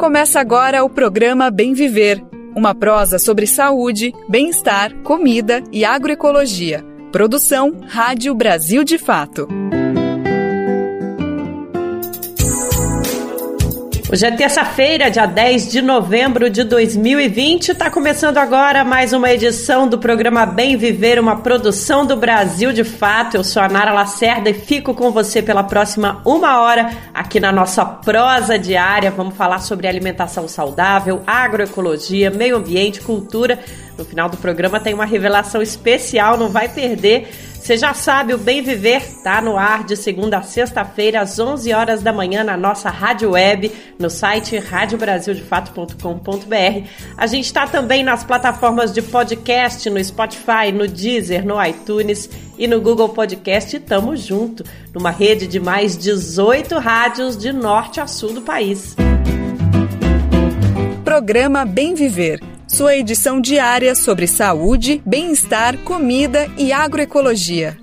Começa agora o programa Bem Viver, uma prosa sobre saúde, bem-estar, comida e agroecologia. Produção Rádio Brasil de Fato. Hoje é terça-feira, dia 10 de novembro de 2020. Está começando agora mais uma edição do programa Bem Viver, uma produção do Brasil de Fato. Eu sou a Nara Lacerda e fico com você pela próxima 1 hora aqui na nossa prosa diária. Vamos falar sobre alimentação saudável, agroecologia, meio ambiente, cultura. No final do programa tem uma revelação especial, não vai perder. Você já sabe, o Bem Viver está no ar de segunda a sexta-feira, às 11 horas da manhã, na nossa rádio web, no site radiobrasildefato.com.br. A gente está também nas plataformas de podcast, no Spotify, no Deezer, no iTunes e no Google Podcast. E tamo junto, numa rede de mais 18 rádios de norte a sul do país. Programa Bem Viver. Sua edição diária sobre saúde, bem-estar, comida e agroecologia.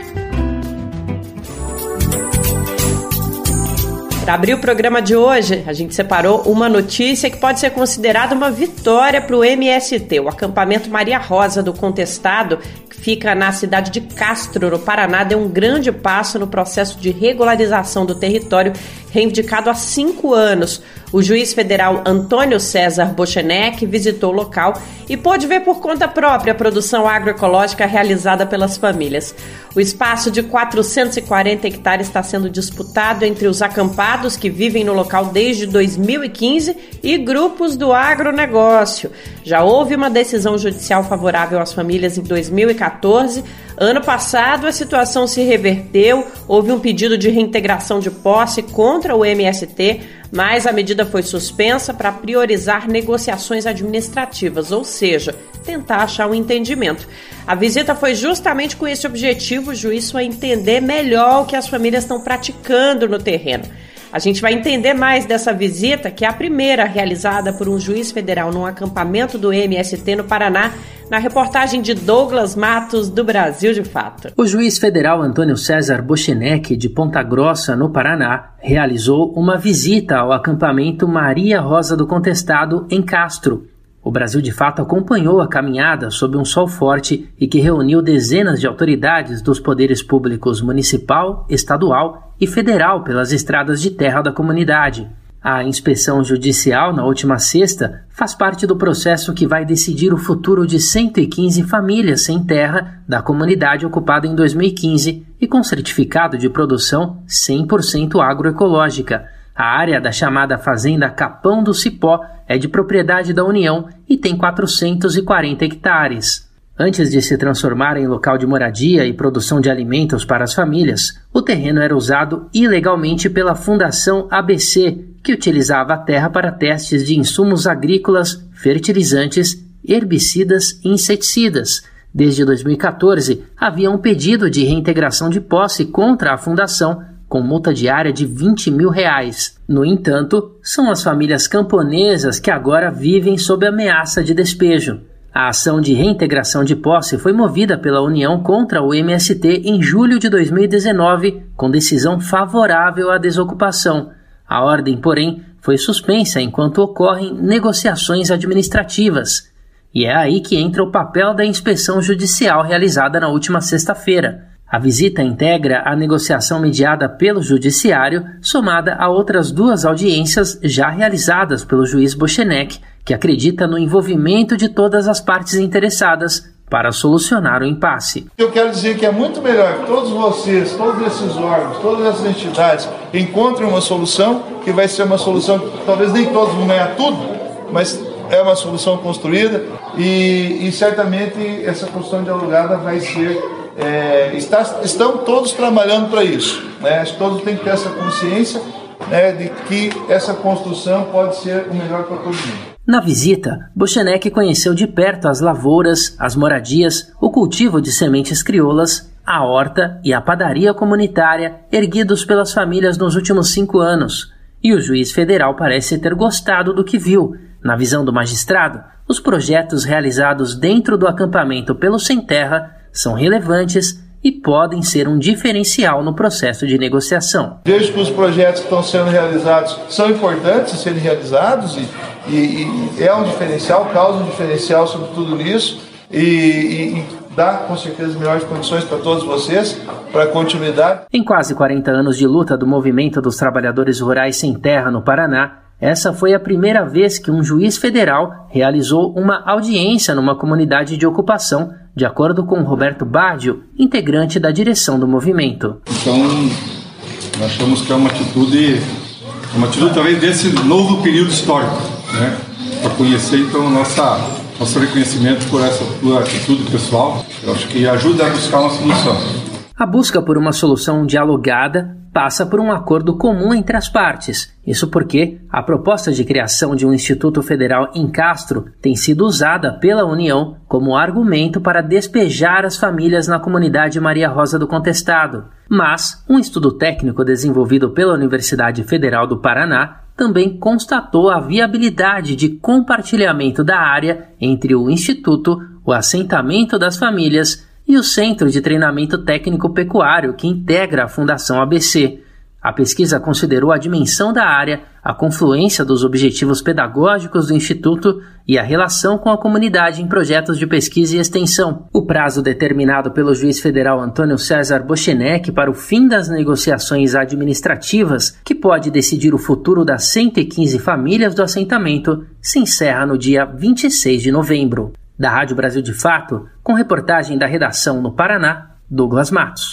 Para abrir o programa de hoje, a gente separou uma notícia que pode ser considerada uma vitória para o MST. O acampamento Maria Rosa do Contestado, que fica na cidade de Castro, no Paraná, deu um grande passo no processo de regularização do território reivindicado há 5 anos. O juiz federal Antônio César Bochenek visitou o local e pôde ver por conta própria a produção agroecológica realizada pelas famílias. O espaço de 440 hectares está sendo disputado entre os acampados que vivem no local desde 2015 e grupos do agronegócio. Já houve uma decisão judicial favorável às famílias em 2014. Ano passado, a situação se reverteu, houve um pedido de reintegração de posse contra o MST, mas a medida foi suspensa para priorizar negociações administrativas, ou seja, tentar achar um entendimento. A visita foi justamente com esse objetivo, o juiz foi entender melhor o que as famílias estão praticando no terreno. A gente vai entender mais dessa visita, que é a primeira realizada por um juiz federal num acampamento do MST no Paraná, na reportagem de Douglas Matos, do Brasil de Fato. O juiz federal Antônio César Bochenek, de Ponta Grossa, no Paraná, realizou uma visita ao acampamento Maria Rosa do Contestado, em Castro. O Brasil de Fato acompanhou a caminhada sob um sol forte e que reuniu dezenas de autoridades dos poderes públicos municipal, estadual e federal pelas estradas de terra da comunidade. A inspeção judicial, na última sexta, faz parte do processo que vai decidir o futuro de 115 famílias sem terra da comunidade ocupada em 2015 e com certificado de produção 100% agroecológica. A área da chamada Fazenda Capão do Cipó é de propriedade da União e tem 440 hectares. Antes de se transformar em local de moradia e produção de alimentos para as famílias, o terreno era usado ilegalmente pela Fundação ABC, que utilizava a terra para testes de insumos agrícolas, fertilizantes, herbicidas e inseticidas. Desde 2014, havia um pedido de reintegração de posse contra a fundação, com multa diária de R$20 mil. No entanto, são as famílias camponesas que agora vivem sob ameaça de despejo. A ação de reintegração de posse foi movida pela União contra o MST em julho de 2019, com decisão favorável à desocupação. A ordem, porém, foi suspensa enquanto ocorrem negociações administrativas. E é aí que entra o papel da inspeção judicial realizada na última sexta-feira. A visita integra a negociação mediada pelo Judiciário, somada a outras 2 audiências já realizadas pelo juiz Bochenek, que acredita no envolvimento de todas as partes interessadas para solucionar o impasse. Eu quero dizer que é muito melhor que todos vocês, todos esses órgãos, todas essas entidades encontrem uma solução, que vai ser uma solução que talvez nem todos vão ganhar tudo, mas é uma solução construída e certamente essa construção dialogada vai ser... estão todos trabalhando para isso, né? Acho que todos têm que ter essa consciência, né, de que essa construção pode ser o melhor para todo mundo. Na visita, Bochenek conheceu de perto as lavouras, as moradias, o cultivo de sementes crioulas, a horta e a padaria comunitária erguidos pelas famílias nos últimos 5 anos. E o juiz federal parece ter gostado do que viu. Na visão do magistrado, os projetos realizados dentro do acampamento pelo Sem Terra são relevantes e podem ser um diferencial no processo de negociação. Vejo que os projetos que estão sendo realizados são importantes de serem realizados e é um diferencial, causa um diferencial sobre tudo isso e dá com certeza melhores condições para todos vocês, para a continuidade. Em quase 40 anos de luta do movimento dos trabalhadores rurais sem terra no Paraná, essa foi a primeira vez que um juiz federal realizou uma audiência numa comunidade de ocupação, de acordo com Roberto Baggio, integrante da direção do movimento. Então, nós achamos que é uma atitude talvez desse novo período histórico, né? Para conhecer, então, nosso reconhecimento por essa atitude pessoal. Eu acho que ajuda a buscar uma solução. A busca por uma solução dialogada passa por um acordo comum entre as partes. Isso porque a proposta de criação de um Instituto Federal em Castro tem sido usada pela União como argumento para despejar as famílias na comunidade Maria Rosa do Contestado. Mas um estudo técnico desenvolvido pela Universidade Federal do Paraná também constatou a viabilidade de compartilhamento da área entre o Instituto, o assentamento das famílias e o Centro de Treinamento Técnico Pecuário, que integra a Fundação ABC. A pesquisa considerou a dimensão da área, a confluência dos objetivos pedagógicos do Instituto e a relação com a comunidade em projetos de pesquisa e extensão. O prazo determinado pelo juiz federal Antônio César Bochenek para o fim das negociações administrativas, que pode decidir o futuro das 115 famílias do assentamento, se encerra no dia 26 de novembro. Da Rádio Brasil de Fato, com reportagem da redação no Paraná, Douglas Matos.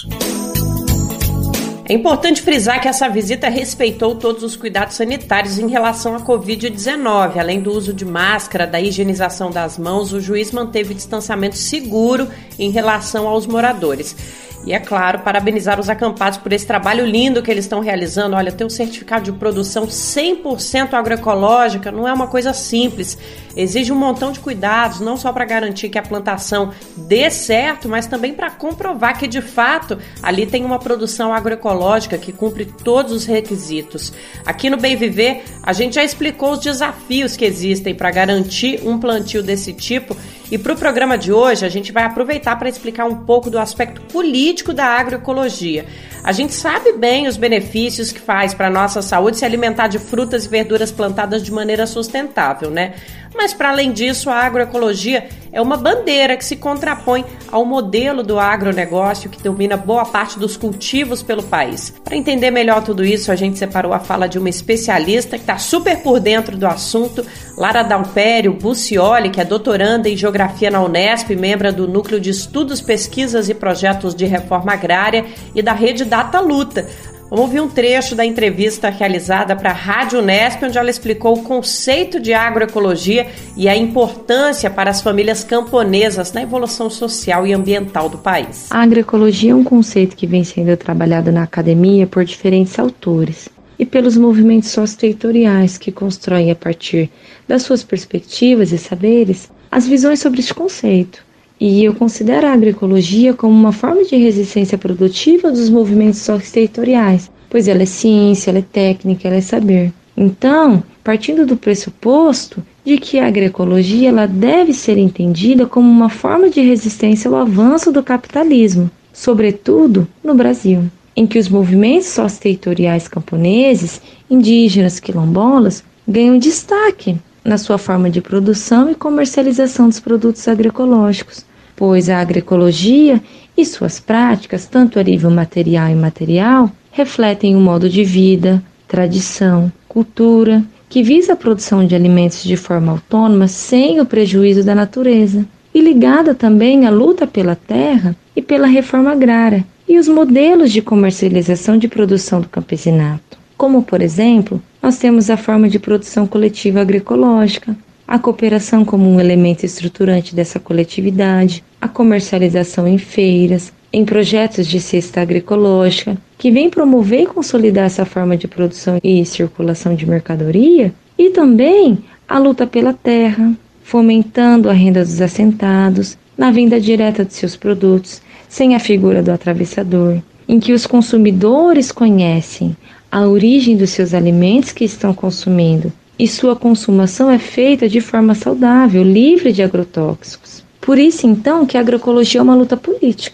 É importante frisar que essa visita respeitou todos os cuidados sanitários em relação à Covid-19. Além do uso de máscara, da higienização das mãos, o juiz manteve distanciamento seguro em relação aos moradores. E, é claro, parabenizar os acampados por esse trabalho lindo que eles estão realizando. Olha, ter um certificado de produção 100% agroecológica não é uma coisa simples. Exige um montão de cuidados, não só para garantir que a plantação dê certo, mas também para comprovar que, de fato, ali tem uma produção agroecológica que cumpre todos os requisitos. Aqui no Bem Viver, a gente já explicou os desafios que existem para garantir um plantio desse tipo. E para o programa de hoje, a gente vai aproveitar para explicar um pouco do aspecto político da agroecologia. A gente sabe bem os benefícios que faz para a nossa saúde se alimentar de frutas e verduras plantadas de maneira sustentável, né? Mas, para além disso, a agroecologia é uma bandeira que se contrapõe ao modelo do agronegócio que domina boa parte dos cultivos pelo país. Para entender melhor tudo isso, a gente separou a fala de uma especialista que está super por dentro do assunto, Lara Dalpério Bucioli, que é doutoranda em Geografia na Unesp, membro do Núcleo de Estudos, Pesquisas e Projetos de Reforma Agrária e da Rede Data Luta. Vamos ouvir um trecho da entrevista realizada para a Rádio Unesp, onde ela explicou o conceito de agroecologia e a importância para as famílias camponesas na evolução social e ambiental do país. A agroecologia é um conceito que vem sendo trabalhado na academia por diferentes autores e pelos movimentos socioterritoriais que constroem a partir das suas perspectivas e saberes as visões sobre este conceito. E eu considero a agroecologia como uma forma de resistência produtiva dos movimentos socioterritoriais, pois ela é ciência, ela é técnica, ela é saber. Então, partindo do pressuposto de que a agroecologia ela deve ser entendida como uma forma de resistência ao avanço do capitalismo, sobretudo no Brasil, em que os movimentos socioterritoriais camponeses, indígenas, quilombolas, ganham destaque na sua forma de produção e comercialização dos produtos agroecológicos, pois a agroecologia e suas práticas, tanto a nível material e imaterial, refletem um modo de vida, tradição, cultura, que visa a produção de alimentos de forma autônoma sem o prejuízo da natureza, e ligada também à luta pela terra e pela reforma agrária, e os modelos de comercialização de produção do campesinato, como, por exemplo, nós temos a forma de produção coletiva agroecológica, a cooperação como um elemento estruturante dessa coletividade, a comercialização em feiras, em projetos de cesta agroecológica, que vem promover e consolidar essa forma de produção e circulação de mercadoria, e também a luta pela terra, fomentando a renda dos assentados, na venda direta de seus produtos, sem a figura do atravessador, em que os consumidores conhecem a origem dos seus alimentos que estão consumindo e sua consumação é feita de forma saudável, livre de agrotóxicos. Por isso, então, que a agroecologia é uma luta política.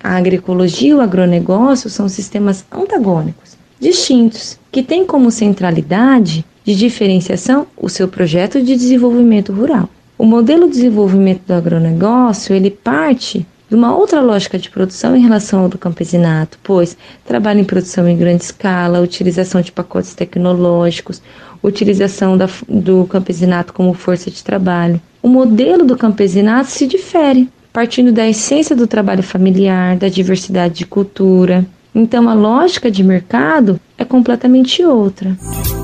A agroecologia e o agronegócio são sistemas antagônicos, distintos, que têm como centralidade de diferenciação o seu projeto de desenvolvimento rural. O modelo de desenvolvimento do agronegócio, ele parte de uma outra lógica de produção em relação ao do campesinato, pois trabalha em produção em grande escala, utilização de pacotes tecnológicos, utilização do campesinato como força de trabalho. O modelo do campesinato se difere, partindo da essência do trabalho familiar, da diversidade de cultura. Então, a lógica de mercado é completamente outra.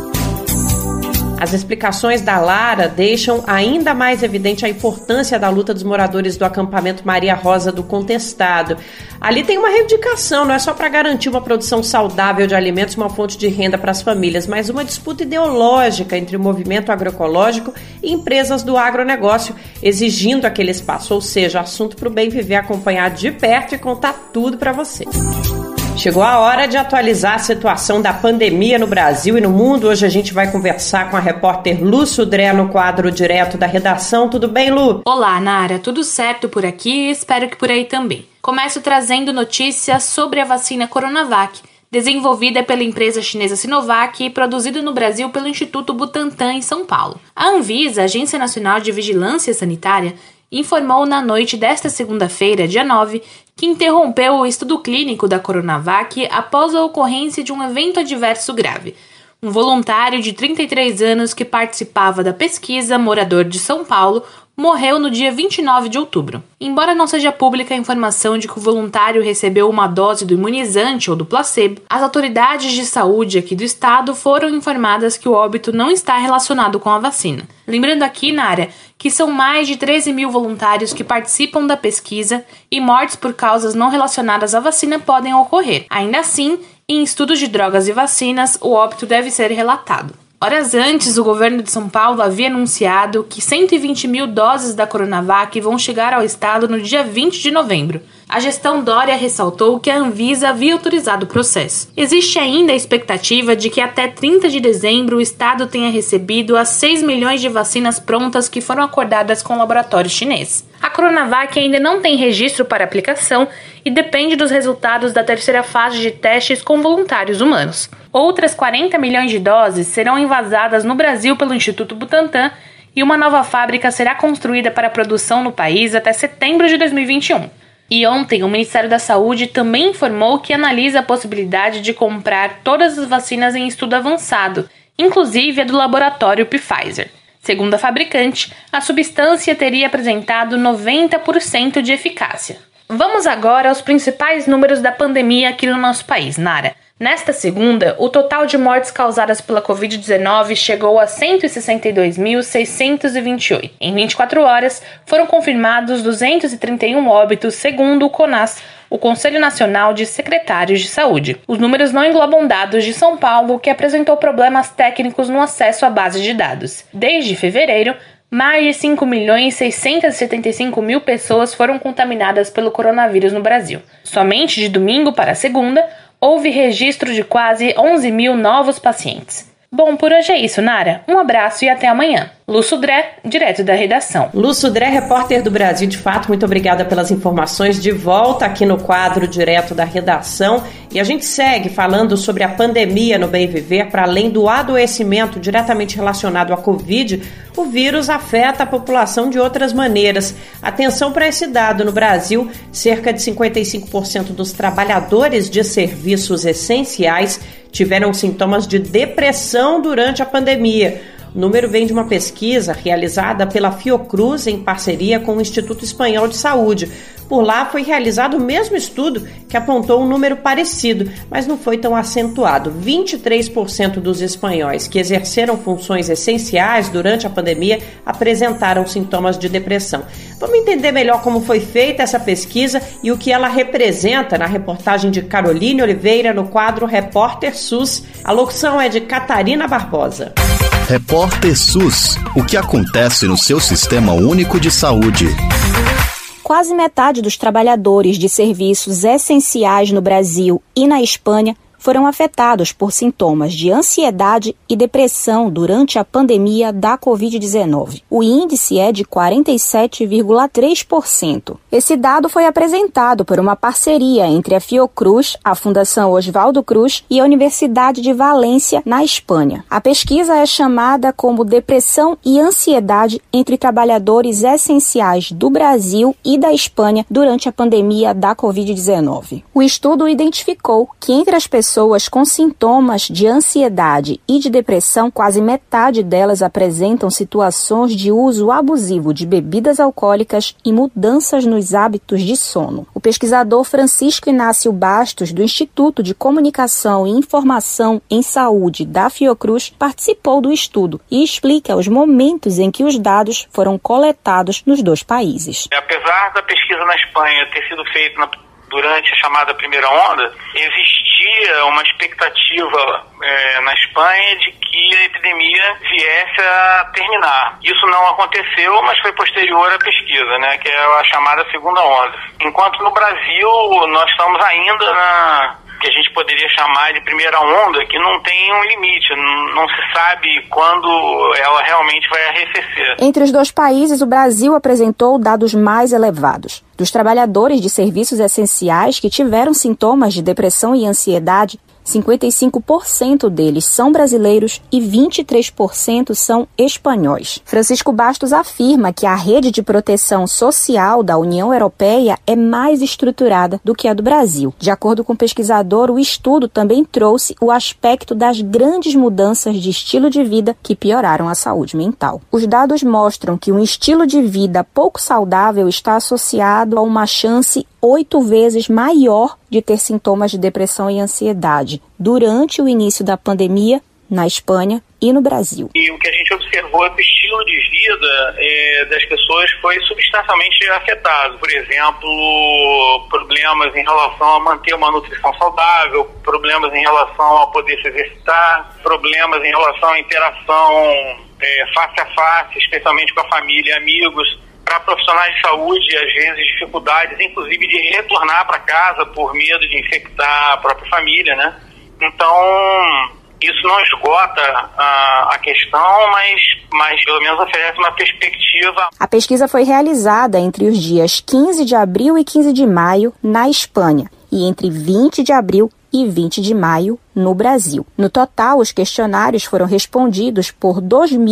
As explicações da Lara deixam ainda mais evidente a importância da luta dos moradores do acampamento Maria Rosa do Contestado. Ali tem uma reivindicação, não é só para garantir uma produção saudável de alimentos e uma fonte de renda para as famílias, mas uma disputa ideológica entre o movimento agroecológico e empresas do agronegócio, exigindo aquele espaço, ou seja, assunto para o Bem Viver acompanhar de perto e contar tudo para você. Chegou a hora de atualizar a situação da pandemia no Brasil e no mundo. Hoje a gente vai conversar com a repórter Lu Sudré no quadro Direto da Redação. Tudo bem, Lu? Olá, Nara. Tudo certo por aqui e espero que por aí também. Começo trazendo notícias sobre a vacina Coronavac, desenvolvida pela empresa chinesa Sinovac e produzida no Brasil pelo Instituto Butantan em São Paulo. A Anvisa, Agência Nacional de Vigilância Sanitária, informou na noite desta segunda-feira, dia 9, que interrompeu o estudo clínico da Coronavac após a ocorrência de um evento adverso grave. Um voluntário de 33 anos que participava da pesquisa, morador de São Paulo, morreu no dia 29 de outubro. Embora não seja pública a informação de que o voluntário recebeu uma dose do imunizante ou do placebo, as autoridades de saúde aqui do estado foram informadas que o óbito não está relacionado com a vacina. Lembrando aqui, Nara, que são mais de 13 mil voluntários que participam da pesquisa e mortes por causas não relacionadas à vacina podem ocorrer. Ainda assim, em estudos de drogas e vacinas, o óbito deve ser relatado. Horas antes, o governo de São Paulo havia anunciado que 120 mil doses da Coronavac vão chegar ao estado no dia 20 de novembro. A gestão Dória ressaltou que a Anvisa havia autorizado o processo. Existe ainda a expectativa de que até 30 de dezembro o estado tenha recebido as 6 milhões de vacinas prontas que foram acordadas com o laboratório chinês. A Coronavac ainda não tem registro para aplicação e depende dos resultados da terceira fase de testes com voluntários humanos. Outras 40 milhões de doses serão envasadas no Brasil pelo Instituto Butantan e uma nova fábrica será construída para a produção no país até setembro de 2021. E ontem, o Ministério da Saúde também informou que analisa a possibilidade de comprar todas as vacinas em estudo avançado, inclusive a do laboratório Pfizer. Segundo a fabricante, a substância teria apresentado 90% de eficácia. Vamos agora aos principais números da pandemia aqui no nosso país, Nara. Nesta segunda, o total de mortes causadas pela Covid-19 chegou a 162.628. Em 24 horas, foram confirmados 231 óbitos, segundo o CONAS, o Conselho Nacional de Secretários de Saúde. Os números não englobam dados de São Paulo, que apresentou problemas técnicos no acesso à base de dados. Desde fevereiro, mais de 5.675.000 pessoas foram contaminadas pelo coronavírus no Brasil. Somente de domingo para segunda, houve registro de quase 11 mil novos pacientes. Bom, por hoje é isso, Nara. Um abraço e até amanhã. Lu Sudré, direto da redação. Lu Sudré, repórter do Brasil de Fato, muito obrigada pelas informações. De volta aqui no quadro Direto da Redação. E a gente segue falando sobre a pandemia no Bem Viver. Para além do adoecimento diretamente relacionado à Covid, o vírus afeta a população de outras maneiras. Atenção para esse dado. No Brasil, cerca de 55% dos trabalhadores de serviços essenciais tiveram sintomas de depressão durante a pandemia. O número vem de uma pesquisa realizada pela Fiocruz em parceria com o Instituto Espanhol de Saúde. Por lá foi realizado o mesmo estudo que apontou um número parecido, mas não foi tão acentuado. 23% dos espanhóis que exerceram funções essenciais durante a pandemia apresentaram sintomas de depressão. Vamos entender melhor como foi feita essa pesquisa e o que ela representa na reportagem de Caroline Oliveira no quadro Repórter SUS. A locução é de Catarina Barbosa. Repórter SUS. O que acontece no seu Sistema Único de Saúde? Quase metade dos trabalhadores de serviços essenciais no Brasil e na Espanha foram afetados por sintomas de ansiedade e depressão durante a pandemia da Covid-19. O índice é de 47,3%. Esse dado foi apresentado por uma parceria entre a Fiocruz, a Fundação Oswaldo Cruz e a Universidade de Valência, na Espanha. A pesquisa é chamada como Depressão e Ansiedade entre Trabalhadores Essenciais do Brasil e da Espanha durante a pandemia da Covid-19. O estudo identificou que entre as pessoas com sintomas de ansiedade e de depressão, quase metade delas apresentam situações de uso abusivo de bebidas alcoólicas e mudanças nos hábitos de sono. O pesquisador Francisco Inácio Bastos, do Instituto de Comunicação e Informação em Saúde da Fiocruz, participou do estudo e explica os momentos em que os dados foram coletados nos dois países. Apesar da pesquisa na Espanha ter sido feita durante a chamada primeira onda, existia uma expectativa na Espanha de que a epidemia viesse a terminar. Isso não aconteceu, mas foi posterior à pesquisa, que é a chamada segunda onda. Enquanto no Brasil nós estamos ainda na que a gente poderia chamar de primeira onda, que não tem um limite, não se sabe quando ela realmente vai arrefecer. Entre os dois países, o Brasil apresentou dados mais elevados. Dos trabalhadores de serviços essenciais que tiveram sintomas de depressão e ansiedade, 55% deles são brasileiros e 23% são espanhóis. Francisco Bastos afirma que a rede de proteção social da União Europeia é mais estruturada do que a do Brasil. De acordo com o pesquisador, o estudo também trouxe o aspecto das grandes mudanças de estilo de vida que pioraram a saúde mental. Os dados mostram que um estilo de vida pouco saudável está associado a uma chance 8 vezes maior de ter sintomas de depressão e ansiedade durante o início da pandemia na Espanha e no Brasil. E o que a gente observou é que o estilo de vida das pessoas foi substancialmente afetado. Por exemplo, problemas em relação a manter uma nutrição saudável, problemas em relação a poder se exercitar, problemas em relação à interação face a face, especialmente com a família e amigos. Para profissionais de saúde, às vezes dificuldades, inclusive de retornar para casa por medo de infectar a própria família, Então, isso não esgota a questão, mas pelo menos oferece uma perspectiva. A pesquisa foi realizada entre os dias 15 de abril e 15 de maio na Espanha e entre 20 de abril e 20 de maio no Brasil. No total, os questionários foram respondidos por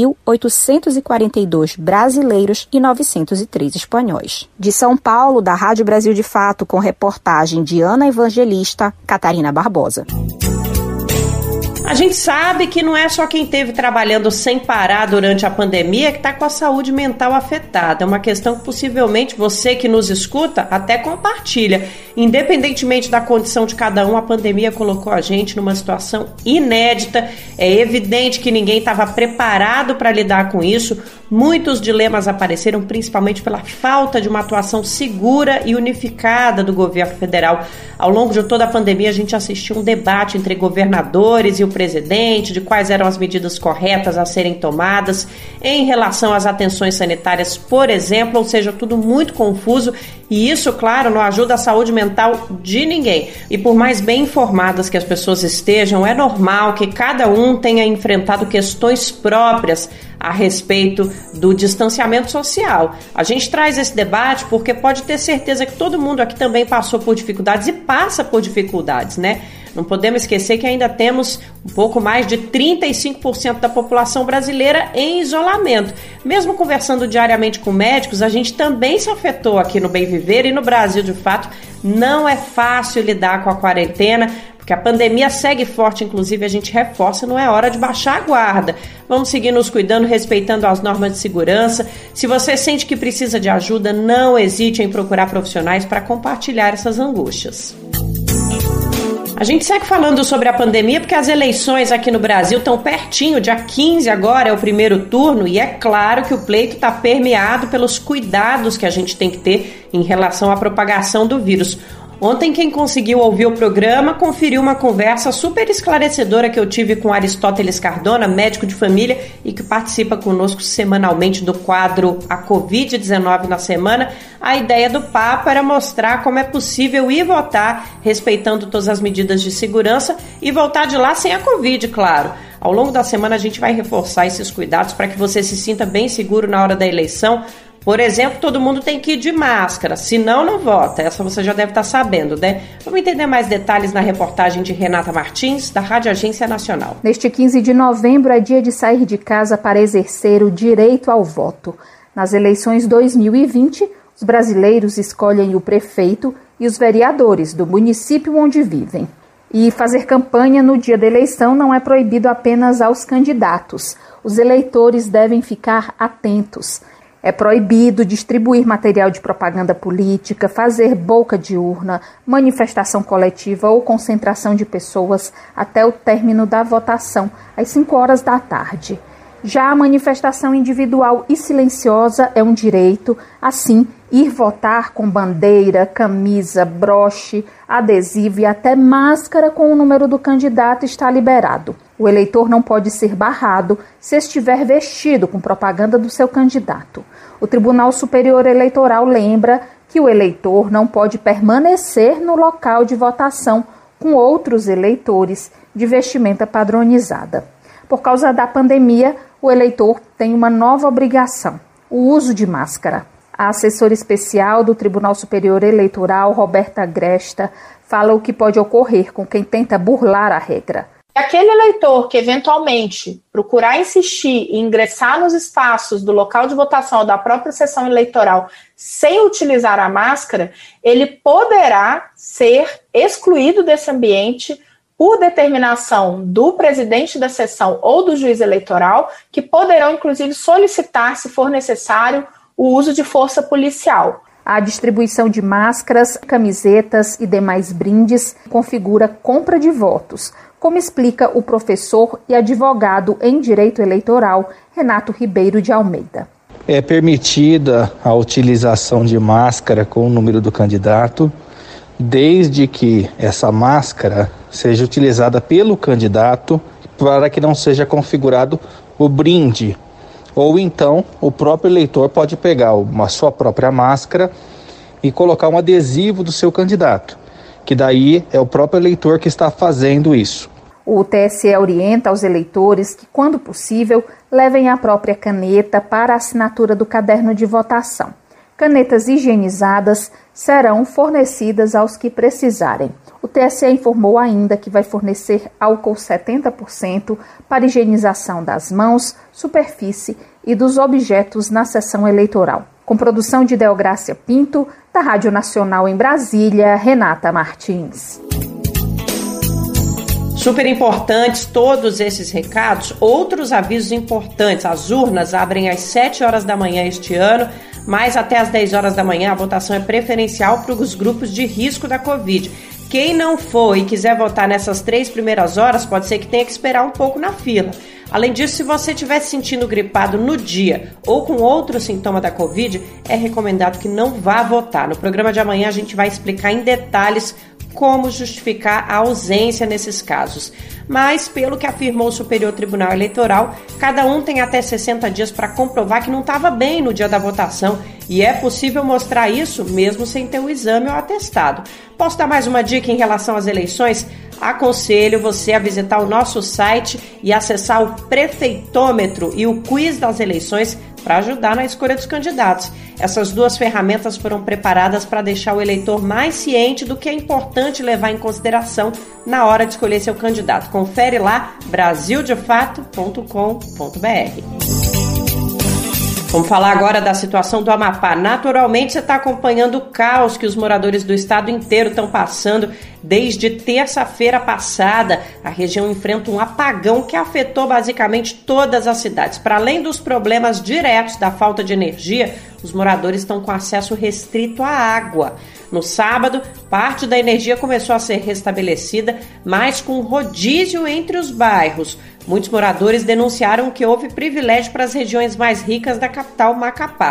2.842 brasileiros e 903 espanhóis. De São Paulo, da Rádio Brasil de Fato, com reportagem de Ana Evangelista, Catarina Barbosa. A gente sabe que não é só quem esteve trabalhando sem parar durante a pandemia que está com a saúde mental afetada. É uma questão que possivelmente você que nos escuta até compartilha. Independentemente da condição de cada um, a pandemia colocou a gente numa situação inédita. É evidente que ninguém estava preparado para lidar com isso. Muitos dilemas apareceram, principalmente pela falta de uma atuação segura e unificada do governo federal. Ao longo de toda a pandemia, a gente assistiu um debate entre governadores e o presidente de quais eram as medidas corretas a serem tomadas em relação às atenções sanitárias, por exemplo, ou seja, tudo muito confuso e isso, claro, não ajuda a saúde mental de ninguém. E por mais bem informadas que as pessoas estejam, é normal que cada um tenha enfrentado questões próprias a respeito do distanciamento social. A gente traz esse debate porque pode ter certeza que todo mundo aqui também passou por dificuldades e passa por dificuldades, Não podemos esquecer que ainda temos um pouco mais de 35% da população brasileira em isolamento. Mesmo conversando diariamente com médicos, a gente também se afetou aqui no Bem Viver e no Brasil, de fato, não é fácil lidar com a quarentena, porque a pandemia segue forte, inclusive a gente reforça, não é hora de baixar a guarda. Vamos seguir nos cuidando, respeitando as normas de segurança. Se você sente que precisa de ajuda, não hesite em procurar profissionais para compartilhar essas angústias. A gente segue falando sobre a pandemia porque as eleições aqui no Brasil estão pertinho, dia 15 agora é o primeiro turno e é claro que o pleito está permeado pelos cuidados que a gente tem que ter em relação à propagação do vírus. Ontem, quem conseguiu ouvir o programa conferiu uma conversa super esclarecedora que eu tive com Aristóteles Cardona, médico de família e que participa conosco semanalmente do quadro A Covid-19 na Semana. A ideia do papo era mostrar como é possível ir votar respeitando todas as medidas de segurança e voltar de lá sem a Covid, claro. Ao longo da semana a gente vai reforçar esses cuidados para que você se sinta bem seguro na hora da eleição. Por exemplo, todo mundo tem que ir de máscara, senão não vota. Essa você já deve estar sabendo, né? Vamos entender mais detalhes na reportagem de Renata Martins, da Rádio Agência Nacional. Neste 15 de novembro é dia de sair de casa para exercer o direito ao voto. Nas eleições 2020, os brasileiros escolhem o prefeito e os vereadores do município onde vivem. E fazer campanha no dia da eleição não é proibido apenas aos candidatos. Os eleitores devem ficar atentos. É proibido distribuir material de propaganda política, fazer boca de urna, manifestação coletiva ou concentração de pessoas até o término da votação, às 5 horas da tarde. Já a manifestação individual e silenciosa é um direito, assim, ir votar com bandeira, camisa, broche, adesivo e até máscara com o número do candidato está liberado. O eleitor não pode ser barrado se estiver vestido com propaganda do seu candidato. O Tribunal Superior Eleitoral lembra que o eleitor não pode permanecer no local de votação com outros eleitores de vestimenta padronizada. Por causa da pandemia, o eleitor tem uma nova obrigação: o uso de máscara. A assessora especial do Tribunal Superior Eleitoral, Roberta Gresta, fala o que pode ocorrer com quem tenta burlar a regra. Aquele eleitor que eventualmente procurar insistir em ingressar nos espaços do local de votação ou da própria sessão eleitoral sem utilizar a máscara, ele poderá ser excluído desse ambiente por determinação do presidente da sessão ou do juiz eleitoral, que poderão inclusive solicitar, se for necessário, o uso de força policial. A distribuição de máscaras, camisetas e demais brindes configura compra de votos, como explica o professor e advogado em direito eleitoral, Renato Ribeiro de Almeida. É permitida a utilização de máscara com o número do candidato, desde que essa máscara seja utilizada pelo candidato para que não seja configurado o brinde. Ou então, o próprio eleitor pode pegar uma sua própria máscara e colocar um adesivo do seu candidato, que daí é o próprio eleitor que está fazendo isso. O TSE orienta aos eleitores que, quando possível, levem a própria caneta para a assinatura do caderno de votação. Canetas higienizadas serão fornecidas aos que precisarem. O TSE informou ainda que vai fornecer álcool 70% para higienização das mãos, superfície e dos objetos na sessão eleitoral. Com produção de Deográcia Pinto, da Rádio Nacional em Brasília, Renata Martins. Super importantes todos esses recados. Outros avisos importantes: as urnas abrem às 7 horas da manhã este ano, mas até às 10 horas da manhã a votação é preferencial para os grupos de risco da Covid. Quem não for e quiser votar nessas 3 primeiras horas, pode ser que tenha que esperar um pouco na fila. Além disso, se você estiver se sentindo gripado no dia ou com outro sintoma da Covid, é recomendado que não vá votar. No programa de amanhã a gente vai explicar em detalhes como justificar a ausência nesses casos. Mas, pelo que afirmou o Superior Tribunal Eleitoral, cada um tem até 60 dias para comprovar que não estava bem no dia da votação e é possível mostrar isso mesmo sem ter o exame ou atestado. Posso dar mais uma dica em relação às eleições? Aconselho você a visitar o nosso site e acessar o Prefeitômetro e o Quiz das Eleições para ajudar na escolha dos candidatos. Essas 2 ferramentas foram preparadas para deixar o eleitor mais ciente do que é importante levar em consideração na hora de escolher seu candidato. Confere lá, brasildefato.com.br. Vamos falar agora da situação do Amapá. Naturalmente, você está acompanhando o caos que os moradores do estado inteiro estão passando desde terça-feira passada. A região enfrenta um apagão que afetou basicamente todas as cidades. Para além dos problemas diretos da falta de energia, os moradores estão com acesso restrito à água. No sábado, parte da energia começou a ser restabelecida, mas com rodízio entre os bairros. Muitos moradores denunciaram que houve privilégio para as regiões mais ricas da capital, Macapá.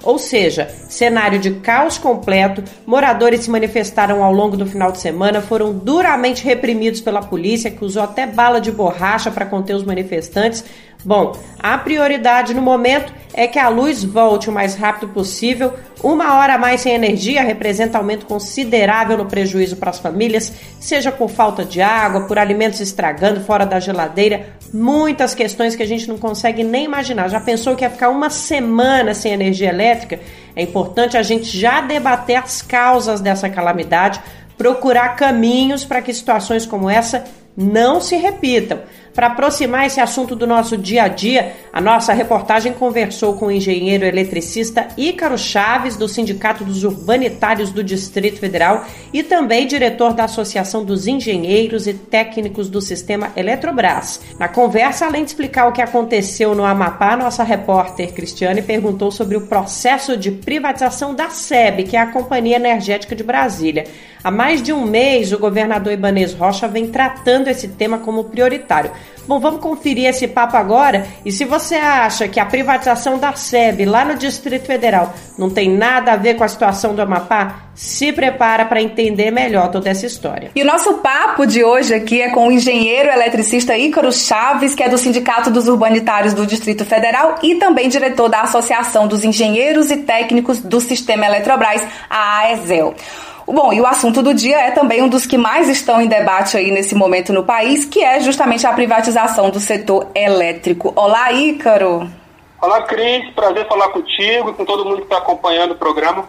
Ou seja, cenário de caos completo, moradores se manifestaram ao longo do final de semana, foram duramente reprimidos pela polícia, que usou até bala de borracha para conter os manifestantes. Bom, a prioridade no momento é que a luz volte o mais rápido possível. 1 hora a mais sem energia representa aumento considerável no prejuízo para as famílias, seja por falta de água, por alimentos estragando fora da geladeira, muitas questões que a gente não consegue nem imaginar. Já pensou que ia ficar 1 semana sem energia elétrica? É importante a gente já debater as causas dessa calamidade, procurar caminhos para que situações como essa não se repitam. Para aproximar esse assunto do nosso dia a dia, a nossa reportagem conversou com o engenheiro eletricista Ícaro Chaves, do Sindicato dos Urbanitários do Distrito Federal e também diretor da Associação dos Engenheiros e Técnicos do Sistema Eletrobras. Na conversa, além de explicar o que aconteceu no Amapá, nossa repórter Cristiane perguntou sobre o processo de privatização da SEB, que é a Companhia Energética de Brasília. Há mais de 1 mês, o governador Ibanez Rocha vem tratando esse tema como prioritário. Bom, vamos conferir esse papo agora. E se você acha que a privatização da SEB lá no Distrito Federal não tem nada a ver com a situação do Amapá, se prepara para entender melhor toda essa história. E o nosso papo de hoje aqui é com o engenheiro eletricista Ícaro Chaves, que é do Sindicato dos Urbanitários do Distrito Federal e também diretor da Associação dos Engenheiros e Técnicos do Sistema Eletrobras, a AESEL. Bom, e o assunto do dia é também um dos que mais estão em debate aí nesse momento no país, que é justamente a privatização do setor elétrico. Olá, Ícaro. Olá, Cris. Prazer falar contigo e com todo mundo que está acompanhando o programa.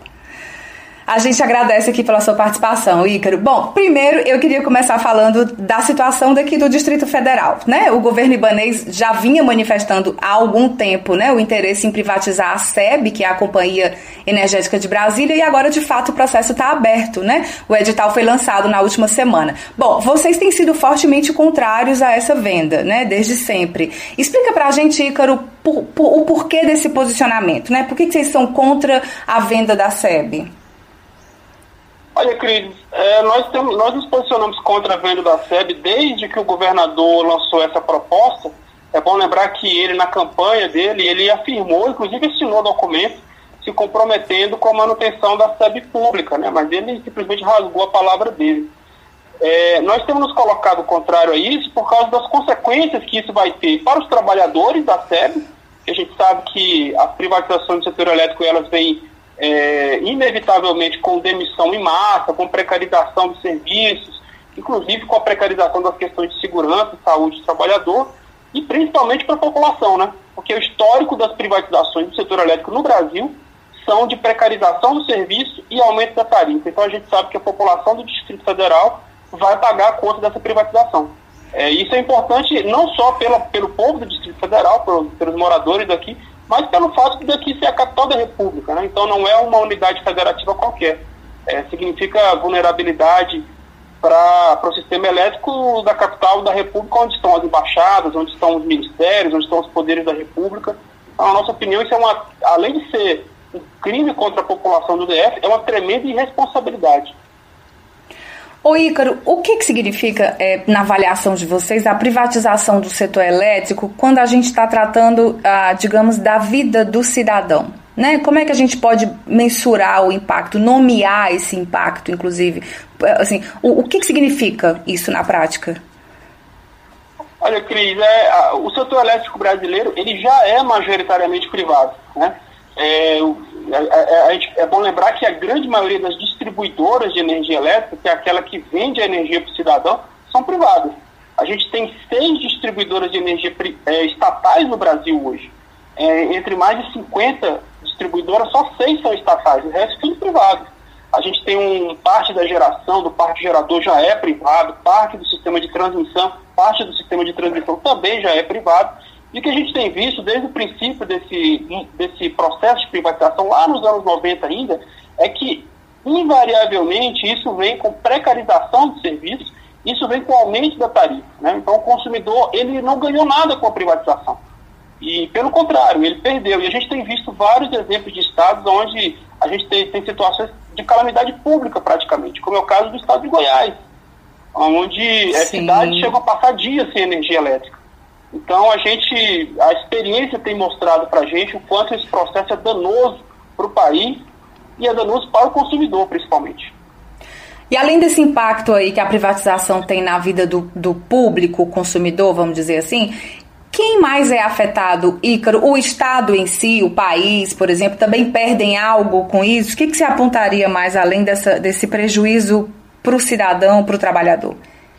A gente agradece aqui pela sua participação, Ícaro. Bom, primeiro eu queria começar falando da situação daqui do Distrito Federal, né? O governo Ibanez já vinha manifestando há algum tempo, né, o interesse em privatizar a SEB, que é a Companhia Energética de Brasília, e agora, de fato, o processo está aberto, né? O edital foi lançado na última semana. Bom, vocês têm sido fortemente contrários a essa venda, né, desde sempre. Explica pra gente, Ícaro, o porquê desse posicionamento, né? Por que vocês são contra a venda da SEB? Olha, Cris, nós nos posicionamos contra a venda da SEB desde que o governador lançou essa proposta. É bom lembrar que ele, na campanha dele, ele afirmou, inclusive assinou documento, se comprometendo com a manutenção da SEB pública, né? Mas ele simplesmente rasgou a palavra dele. Nós temos nos colocado contrário a isso por causa das consequências que isso vai ter para os trabalhadores da SEB, que a gente sabe que as privatizações do setor elétrico, elas vêm inevitavelmente com demissão em massa, com precarização dos serviços, inclusive com a precarização das questões de segurança e saúde do trabalhador, e principalmente para a população, né? Porque o histórico das privatizações do setor elétrico no Brasil são de precarização do serviço e aumento da tarifa. Então a gente sabe que a população do Distrito Federal vai pagar a conta dessa privatização. Isso é importante não só pelo povo do Distrito Federal, pelos moradores daqui, mas pelo fato de daqui ser a capital da República, né? Então não é uma unidade federativa qualquer. Significa vulnerabilidade para o sistema elétrico da capital da República, onde estão as embaixadas, onde estão os ministérios, onde estão os poderes da República. Então, na nossa opinião, isso além de ser um crime contra a população do DF, é uma tremenda irresponsabilidade. Ô Ícaro, o que significa, na avaliação de vocês, a privatização do setor elétrico quando a gente está tratando, digamos, da vida do cidadão? Né? Como é que a gente pode mensurar o impacto, nomear esse impacto, inclusive? Assim, o que significa isso na prática? Olha, Cris, o setor elétrico brasileiro ele já é majoritariamente privado, né? É bom lembrar que a grande maioria das distribuidoras de energia elétrica, que é aquela que vende a energia para o cidadão, são privadas. A gente tem 6 distribuidoras de energia estatais no Brasil hoje. Entre mais de 50 distribuidoras, só 6 são estatais, o resto tudo privado. A gente tem parte da geração, do parque gerador já é privado, parte do sistema de transmissão também já é privado. E o que a gente tem visto desde o princípio desse processo de privatização, lá nos anos 90 ainda, é que, invariavelmente, isso vem com precarização de serviços, isso vem com aumento da tarifa, né? Então, o consumidor ele não ganhou nada com a privatização. E, pelo contrário, ele perdeu. E a gente tem visto vários exemplos de estados onde a gente tem situações de calamidade pública, praticamente, como é o caso do estado de Goiás, onde a cidade chegou a passar dias sem energia elétrica. Então, a experiência tem mostrado para a gente o quanto esse processo é danoso para o país e é danoso para o consumidor, principalmente. E além desse impacto aí que a privatização tem na vida do público, consumidor, vamos dizer assim, quem mais é afetado, Ícaro? O Estado em si, o país, por exemplo, também perdem algo com isso? O que você apontaria mais além desse prejuízo para o cidadão, para o trabalhador?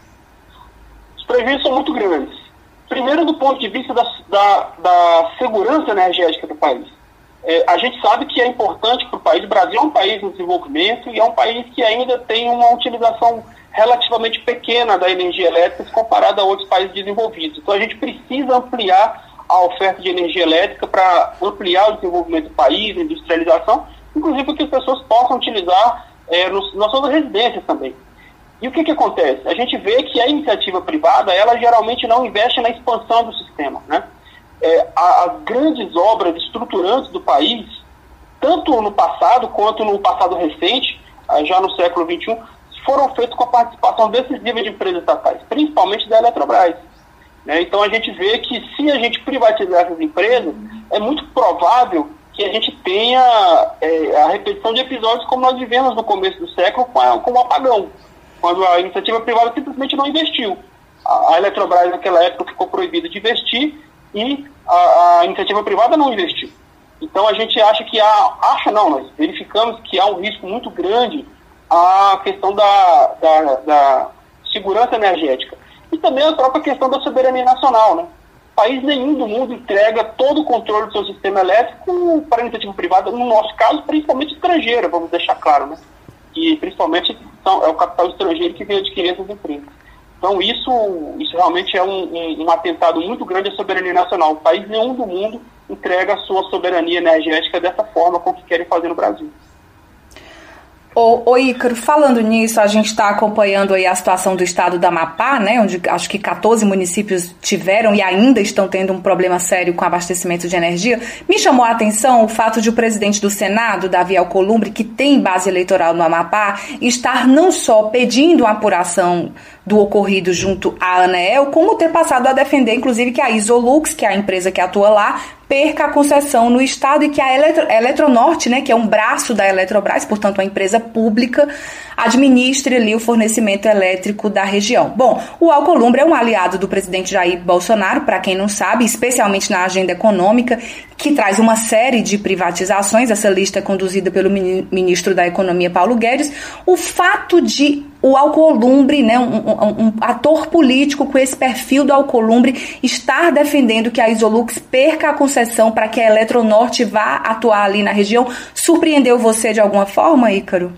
Os prejuízos são muito grandes. Primeiro, do ponto de vista da segurança energética do país. A gente sabe que é importante para o país. O Brasil é um país em desenvolvimento e é um país que ainda tem uma utilização relativamente pequena da energia elétrica comparada a outros países desenvolvidos. Então a gente precisa ampliar a oferta de energia elétrica para ampliar o desenvolvimento do país, a industrialização, inclusive para que as pessoas possam utilizar nas suas residências também. E o que acontece? A gente vê que a iniciativa privada, ela geralmente não investe na expansão do sistema, né? As grandes obras estruturantes do país, tanto no passado quanto no passado recente, já no século XXI, foram feitas com a participação decisiva de empresas estatais, principalmente da Eletrobras, né? Então a gente vê que se a gente privatizar essas empresas, é muito provável que a gente tenha a repetição de episódios como nós vivemos no começo do século com o apagão, quando a iniciativa privada simplesmente não investiu. A Eletrobras naquela época ficou proibida de investir e a iniciativa privada não investiu. Então a gente acha que nós verificamos que há um risco muito grande a questão da segurança energética. E também a própria questão da soberania nacional, né? País nenhum do mundo entrega todo o controle do seu sistema elétrico para a iniciativa privada, no nosso caso, principalmente estrangeira, vamos deixar claro, né? E principalmente é o capital estrangeiro que vem adquirir essas empresas. Então isso realmente é um atentado muito grande à soberania nacional. O país nenhum do mundo entrega a sua soberania energética dessa forma como que querem fazer no Brasil. Ô Ícaro, falando nisso, a gente está acompanhando aí a situação do estado do Amapá, né, onde acho que 14 municípios tiveram e ainda estão tendo um problema sério com abastecimento de energia. Me chamou a atenção o fato de o presidente do Senado, Davi Alcolumbre, que tem base eleitoral no Amapá, estar não só pedindo a apuração do ocorrido junto à ANEEL, como ter passado a defender, inclusive, que a Isolux, que é a empresa que atua lá, perca a concessão no estado e que a Eletronorte, né, que é um braço da Eletrobras, portanto, uma empresa pública, administre ali o fornecimento elétrico da região. Bom, o Alcolumbre é um aliado do presidente Jair Bolsonaro, para quem não sabe, especialmente na agenda econômica, que traz uma série de privatizações. Essa lista é conduzida pelo ministro da Economia, Paulo Guedes. O fato de o Alcolumbre, né, um ator político com esse perfil do Alcolumbre, estar defendendo que a Isolux perca a concessão para que a Eletronorte vá atuar ali na região, surpreendeu você de alguma forma, Ícaro?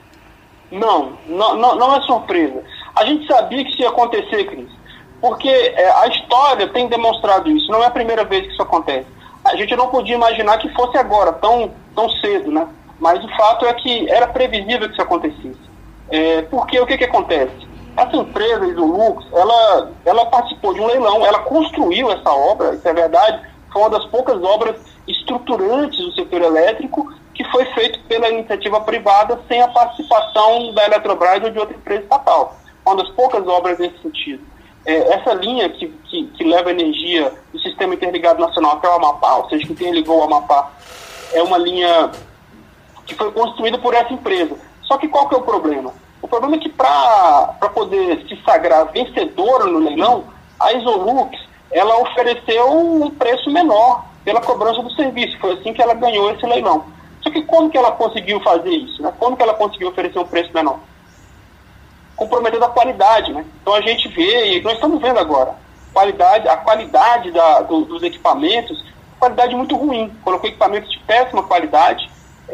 Não é surpresa. A gente sabia que isso ia acontecer, Cris, porque a história tem demonstrado isso. Não é a primeira vez que isso acontece. A gente não podia imaginar que fosse agora, tão cedo, né? Mas o fato é que era previsível que isso acontecesse. Porque o que acontece? Essa empresa, Isolux, ela participou de um leilão, ela construiu essa obra, isso é verdade, foi uma das poucas obras estruturantes do setor elétrico que foi feito pela iniciativa privada sem a participação da Eletrobras ou de outra empresa estatal. Uma das poucas obras nesse sentido. Essa linha que leva energia do Sistema Interligado Nacional até o Amapá, ou seja, que ligou o Amapá, é uma linha que foi construída por essa empresa. Só que qual que é o problema? O problema é que para poder se sagrar vencedora no leilão, a Isolux, ela ofereceu um preço menor pela cobrança do serviço. Foi assim que ela ganhou esse leilão. Só que como que ela conseguiu fazer isso, né? Como que ela conseguiu oferecer um preço menor? Comprometendo a qualidade, né? Então a gente vê, e nós estamos vendo agora, a qualidade dos equipamentos, qualidade muito ruim. Colocou equipamentos de péssima qualidade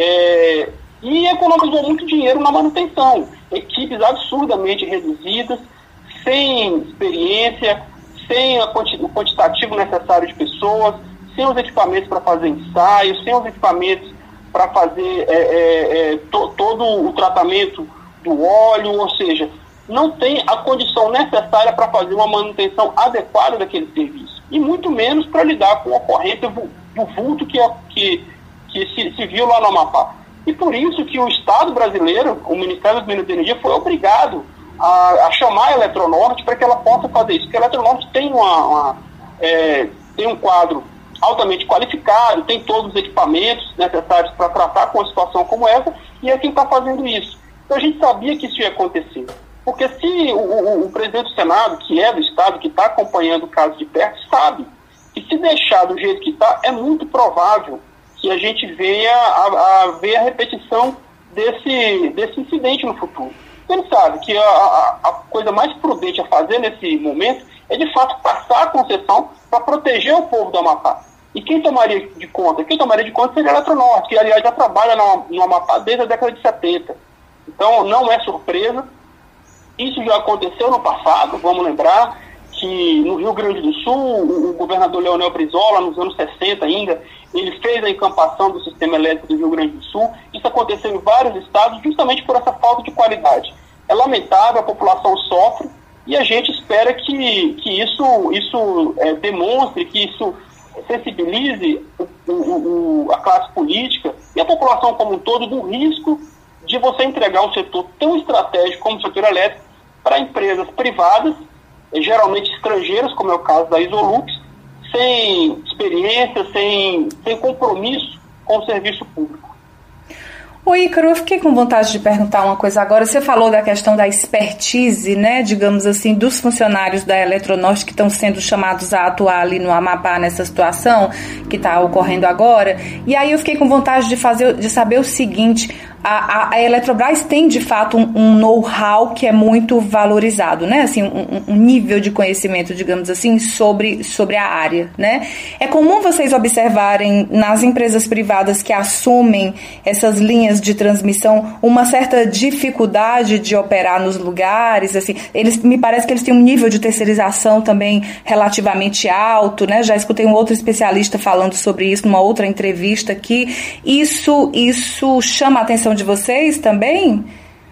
e economizou muito dinheiro na manutenção. Equipes absurdamente reduzidas, sem experiência, sem o quantitativo necessário de pessoas, sem os equipamentos para fazer ensaios, sem os equipamentos para fazer todo o tratamento do óleo, ou seja, não tem a condição necessária para fazer uma manutenção adequada daquele serviço, e muito menos para lidar com a ocorrência do vulto que se viu lá no Amapá. E por isso que o Estado brasileiro, o Ministério dos Minas e Energia, foi obrigado a chamar a Eletronorte para que ela possa fazer isso, porque a Eletronorte tem um quadro altamente qualificado, tem todos os equipamentos necessários para tratar com uma situação como essa, e é quem está fazendo isso. Então a gente sabia que isso ia acontecer. Porque se o presidente do Senado, que é do Estado, que está acompanhando o caso de perto, sabe que se deixar do jeito que está, é muito provável que a gente venha a ver a repetição desse incidente no futuro. Ele sabe que a coisa mais prudente a fazer nesse momento é, de fato, passar a concessão para proteger o povo do Amapá. E quem tomaria de conta? Quem tomaria de conta seria a Eletronorte, que, aliás, já trabalha no Amapá desde a década de 70. Então, não é surpresa. Isso já aconteceu no passado, vamos lembrar que no Rio Grande do Sul, o governador Leonel Brizola, nos anos 60 ainda, ele fez a encampação do sistema elétrico do Rio Grande do Sul. Isso aconteceu em vários estados justamente por essa falta de qualidade. É lamentável, a população sofre, e a gente espera que isso demonstre, que isso sensibilize a classe política e a população como um todo do risco de você entregar um setor tão estratégico como o setor elétrico para empresas privadas, geralmente estrangeiras, como é o caso da Isolux, sem experiência, sem compromisso com o serviço público. Ô Ícaro, eu fiquei com vontade de perguntar uma coisa agora. Você falou da questão da expertise, né, digamos assim, dos funcionários da Eletronorte que estão sendo chamados a atuar ali no Amapá nessa situação que está ocorrendo agora. E aí eu fiquei com vontade de saber o seguinte: a Eletrobras tem, de fato, um know-how que é muito valorizado, né? Assim, um nível de conhecimento, digamos assim, sobre a área, né? É comum vocês observarem nas empresas privadas que assumem essas linhas de transmissão uma certa dificuldade de operar nos lugares, assim, me parece que eles têm um nível de terceirização também relativamente alto, né? Já escutei um outro especialista falando sobre isso numa outra entrevista aqui. Isso chama a atenção de vocês também?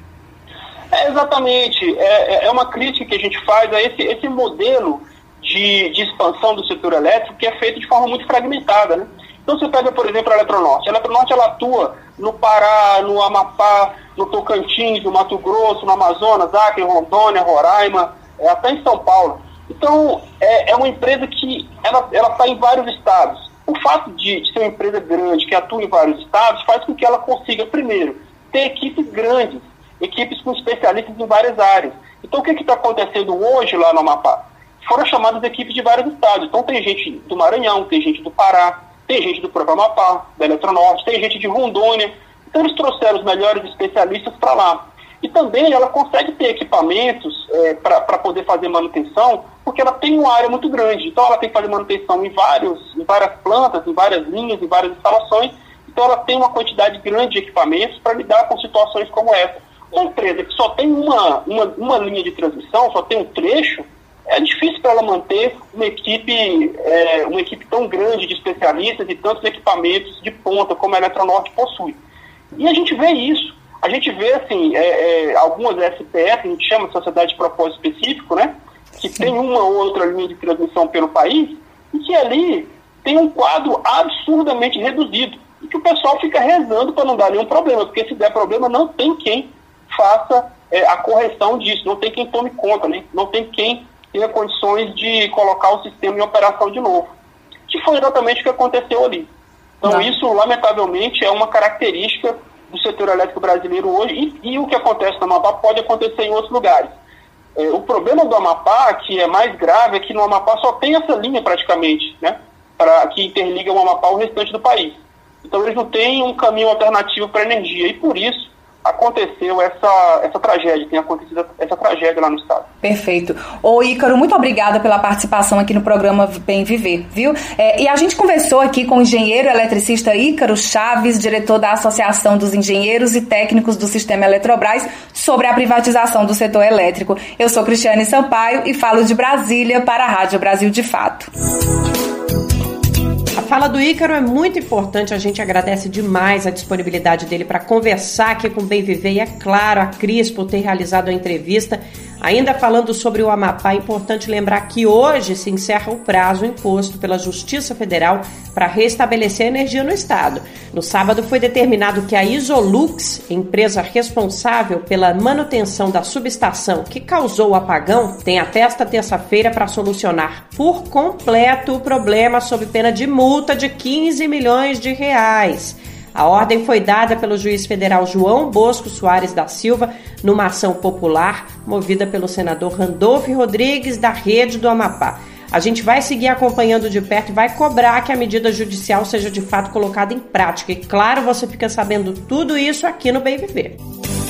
Exatamente. É uma crítica que a gente faz a esse modelo de expansão do setor elétrico que é feito de forma muito fragmentada, né? Então você pega, por exemplo, a Eletronorte. A Eletronorte ela atua no Pará, no Amapá, no Tocantins, no Mato Grosso, no Amazonas, Acre, Rondônia, Roraima, até em São Paulo. Então é uma empresa que ela está em vários estados. O fato de ser uma empresa grande, que atua em vários estados, faz com que ela consiga, primeiro, ter equipes grandes, equipes com especialistas em várias áreas. Então, o que está acontecendo hoje lá no Amapá? Foram chamadas equipes de vários estados. Então, tem gente do Maranhão, tem gente do Pará, tem gente do próprio Amapá, da Eletronorte, tem gente de Rondônia. Então, eles trouxeram os melhores especialistas para lá. E também ela consegue ter equipamentos para poder fazer manutenção, porque ela tem uma área muito grande. Então ela tem que fazer manutenção em várias plantas, em várias linhas, em várias instalações. Então ela tem uma quantidade grande de equipamentos para lidar com situações como essa. Uma empresa que só tem uma linha de transmissão, só tem um trecho, é difícil para ela manter uma equipe tão grande de especialistas e tantos equipamentos de ponta como a Eletronorte possui. E a gente vê isso. A gente vê, assim, algumas SPF, a gente chama de Sociedade de Propósito Específico, né? Que tem uma ou outra linha de transmissão pelo país e que ali tem um quadro absurdamente reduzido e que o pessoal fica rezando para não dar nenhum problema, porque se der problema não tem quem faça a correção disso, não tem quem tome conta, né? Não tem quem tenha condições de colocar o sistema em operação de novo, que foi exatamente o que aconteceu ali. Então isso, lamentavelmente, é uma característica do setor elétrico brasileiro hoje, e o que acontece no Amapá pode acontecer em outros lugares. O problema do Amapá, que é mais grave, é que no Amapá só tem essa linha praticamente, né, que interliga o Amapá ao restante do país. Então eles não têm um caminho alternativo para energia, e por isso aconteceu essa tragédia, tem acontecido essa tragédia lá no estado. Perfeito. Ô Ícaro, muito obrigada pela participação aqui no programa Bem Viver, viu? E a gente conversou aqui com o engenheiro eletricista Ícaro Chaves, diretor da Associação dos Engenheiros e Técnicos do Sistema Eletrobras, sobre a privatização do setor elétrico. Eu sou Cristiane Sampaio e falo de Brasília para a Rádio Brasil de Fato. A fala do Ícaro é muito importante, a gente agradece demais a disponibilidade dele para conversar aqui com o Bem Viver e, é claro, a Cris por ter realizado a entrevista. Ainda falando sobre o Amapá, é importante lembrar que hoje se encerra o prazo imposto pela Justiça Federal para restabelecer a energia no estado. No sábado foi determinado que a Isolux, empresa responsável pela manutenção da subestação que causou o apagão, tem até esta terça-feira para solucionar por completo o problema sob pena de multa de 15 milhões de reais. A ordem foi dada pelo juiz federal João Bosco Soares da Silva numa ação popular movida pelo senador Randolfo Rodrigues da Rede do Amapá. A gente vai seguir acompanhando de perto e vai cobrar que a medida judicial seja de fato colocada em prática. E claro, você fica sabendo tudo isso aqui no Bem Viver.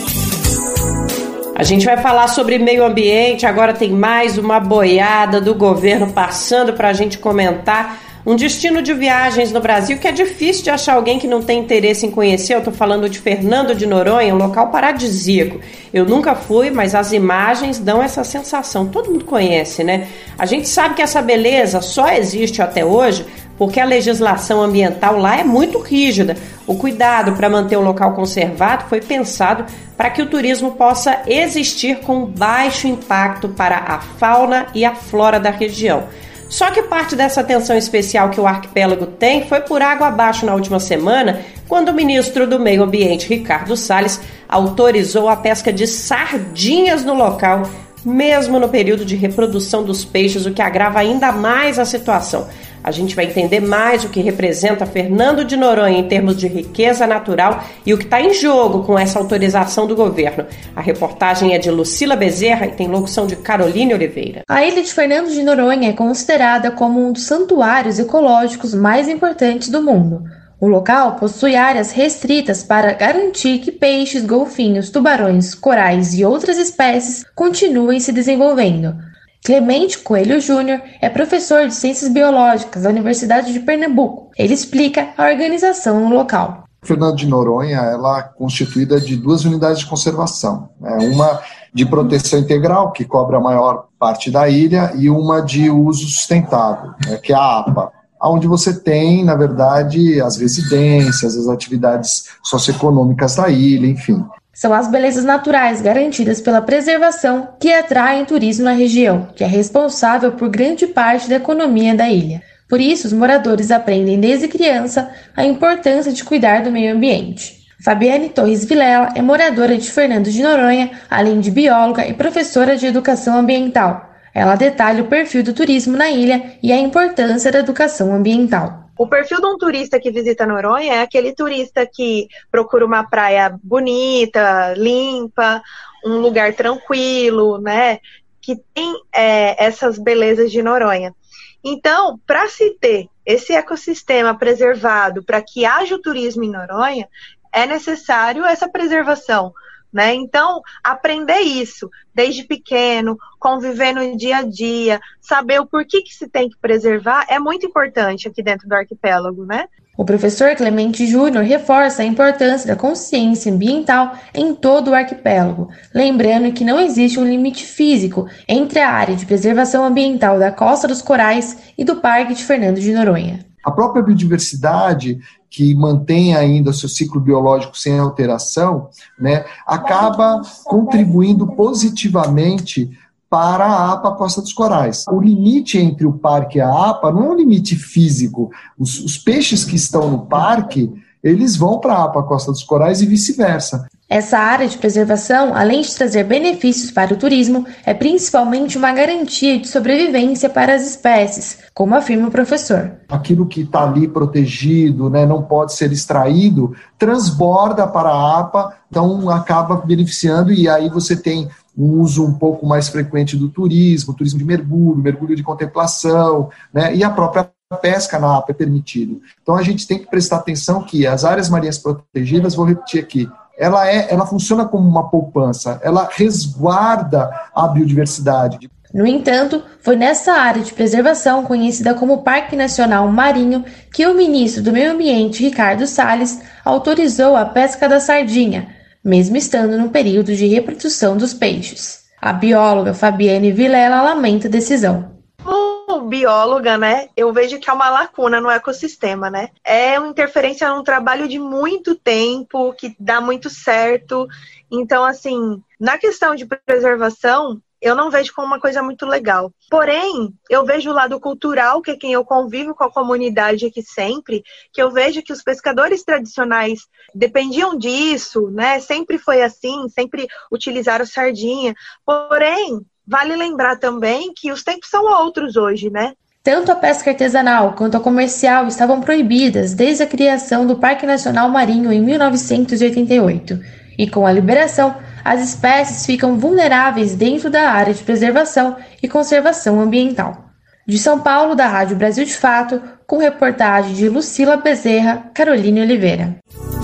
A gente vai falar sobre meio ambiente, agora tem mais uma boiada do governo passando para a gente comentar. Um destino de viagens no Brasil que é difícil de achar alguém que não tem interesse em conhecer. Eu estou falando de Fernando de Noronha, um local paradisíaco. Eu nunca fui, mas as imagens dão essa sensação. Todo mundo conhece, né? A gente sabe que essa beleza só existe até hoje porque a legislação ambiental lá é muito rígida. O cuidado para manter o local conservado foi pensado para que o turismo possa existir com baixo impacto para a fauna e a flora da região. Só que parte dessa atenção especial que o arquipélago tem foi por água abaixo na última semana, quando o ministro do Meio Ambiente, Ricardo Salles, autorizou a pesca de sardinhas no local, mesmo no período de reprodução dos peixes, o que agrava ainda mais a situação. A gente vai entender mais o que representa Fernando de Noronha em termos de riqueza natural e o que está em jogo com essa autorização do governo. A reportagem é de Lucila Bezerra e tem locução de Caroline Oliveira. A ilha de Fernando de Noronha é considerada como um dos santuários ecológicos mais importantes do mundo. O local possui áreas restritas para garantir que peixes, golfinhos, tubarões, corais e outras espécies continuem se desenvolvendo. Clemente Coelho Júnior é professor de Ciências Biológicas da Universidade de Pernambuco. Ele explica a organização no local. Fernando de Noronha ela é constituída de 2 unidades de conservação. Uma de proteção integral, que cobre a maior parte da ilha, e uma de uso sustentável, que é a APA, onde você tem, na verdade, as residências, as atividades socioeconômicas da ilha, enfim. São as belezas naturais garantidas pela preservação que atraem turismo na região, que é responsável por grande parte da economia da ilha. Por isso, os moradores aprendem desde criança a importância de cuidar do meio ambiente. Fabiane Torres Vilela é moradora de Fernando de Noronha, além de bióloga e professora de educação ambiental. Ela detalha o perfil do turismo na ilha e a importância da educação ambiental. O perfil de um turista que visita Noronha é aquele turista que procura uma praia bonita, limpa, um lugar tranquilo, né? Que tem essas belezas de Noronha. Então, para se ter esse ecossistema preservado, para que haja o turismo em Noronha, é necessário essa preservação. Né? Então, aprender isso desde pequeno, conviver no dia a dia, saber o porquê que se tem que preservar é muito importante aqui dentro do arquipélago, né? O professor Clemente Júnior reforça a importância da consciência ambiental em todo o arquipélago, lembrando que não existe um limite físico entre a área de preservação ambiental da Costa dos Corais e do Parque de Fernando de Noronha. A própria biodiversidade, que mantém ainda o seu ciclo biológico sem alteração, né, acaba contribuindo positivamente para a APA Costa dos Corais. O limite entre o parque e a APA não é um limite físico. Os peixes que estão no parque, eles vão para a APA Costa dos Corais e vice-versa. Essa área de preservação, além de trazer benefícios para o turismo, é principalmente uma garantia de sobrevivência para as espécies, como afirma o professor. Aquilo que está ali protegido, né, não pode ser extraído, transborda para a APA, então acaba beneficiando, e aí você tem um uso um pouco mais frequente do turismo de mergulho de contemplação, né, e a própria pesca na APA é permitido. Então a gente tem que prestar atenção que as áreas marinhas protegidas, vou repetir aqui, ela funciona como uma poupança, ela resguarda a biodiversidade. No entanto, foi nessa área de preservação, conhecida como Parque Nacional Marinho, que o ministro do Meio Ambiente, Ricardo Salles, autorizou a pesca da sardinha, mesmo estando no período de reprodução dos peixes. A bióloga Fabiane Vilela lamenta a decisão. Como bióloga, né, eu vejo que há uma lacuna no ecossistema, né? É uma interferência num trabalho de muito tempo, que dá muito certo. Então, assim, na questão de preservação, eu não vejo como uma coisa muito legal. Porém, eu vejo o lado cultural, que é quem eu convivo com a comunidade aqui sempre, que eu vejo que os pescadores tradicionais dependiam disso, né? Sempre foi assim, sempre utilizaram sardinha. Porém, vale lembrar também que os tempos são outros hoje, né? Tanto a pesca artesanal quanto a comercial estavam proibidas desde a criação do Parque Nacional Marinho em 1988. E com a liberação, as espécies ficam vulneráveis dentro da área de preservação e conservação ambiental. De São Paulo, da Rádio Brasil de Fato, com reportagem de Lucila Bezerra, Caroline Oliveira.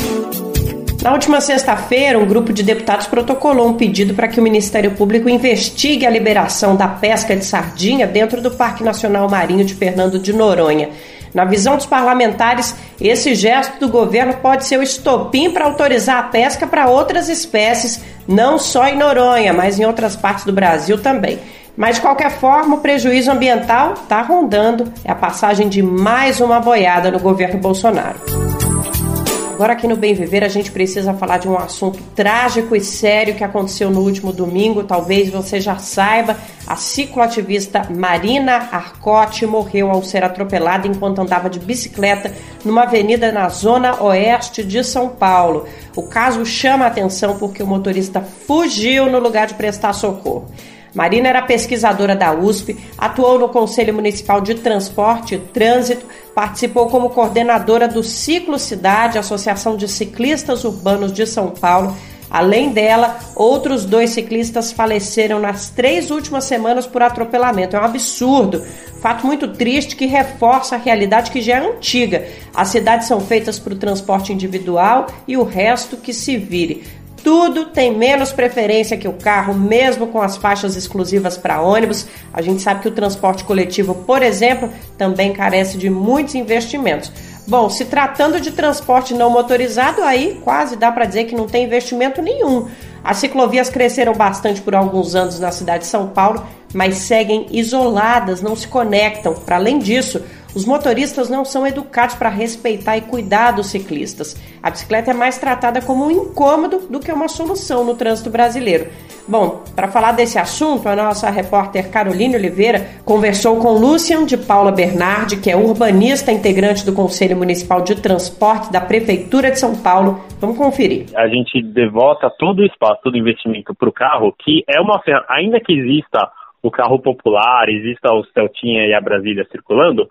Na última sexta-feira, um grupo de deputados protocolou um pedido para que o Ministério Público investigue a liberação da pesca de sardinha dentro do Parque Nacional Marinho de Fernando de Noronha. Na visão dos parlamentares, esse gesto do governo pode ser o estopim para autorizar a pesca para outras espécies, não só em Noronha, mas em outras partes do Brasil também. Mas, de qualquer forma, o prejuízo ambiental está rondando. É a passagem de mais uma boiada no governo Bolsonaro. Agora aqui no Bem Viver a gente precisa falar de um assunto trágico e sério que aconteceu no último domingo. Talvez você já saiba, a cicloativista Marina Arcotti morreu ao ser atropelada enquanto andava de bicicleta numa avenida na zona oeste de São Paulo. O caso chama a atenção porque o motorista fugiu no lugar de prestar socorro. Marina era pesquisadora da USP, atuou no Conselho Municipal de Transporte e Trânsito, participou como coordenadora do Ciclo Cidade, Associação de Ciclistas Urbanos de São Paulo. Além dela, outros 2 ciclistas faleceram nas 3 últimas semanas por atropelamento. É um absurdo, fato muito triste que reforça a realidade que já é antiga. As cidades são feitas para o transporte individual e o resto que se vire. Tudo tem menos preferência que o carro, mesmo com as faixas exclusivas para ônibus. A gente sabe que o transporte coletivo, por exemplo, também carece de muitos investimentos. Bom, se tratando de transporte não motorizado, aí quase dá para dizer que não tem investimento nenhum. As ciclovias cresceram bastante por alguns anos na cidade de São Paulo, mas seguem isoladas, não se conectam. Para além disso, os motoristas não são educados para respeitar e cuidar dos ciclistas. A bicicleta é mais tratada como um incômodo do que uma solução no trânsito brasileiro. Bom, para falar desse assunto, a nossa repórter Caroline Oliveira conversou com Lucian de Paula Bernardi, que é urbanista integrante do Conselho Municipal de Transporte da Prefeitura de São Paulo. Vamos conferir. A gente devota todo o espaço, todo o investimento para o carro, que é uma ferramenta, ainda que exista o carro popular, exista o Celtinha e a Brasília circulando,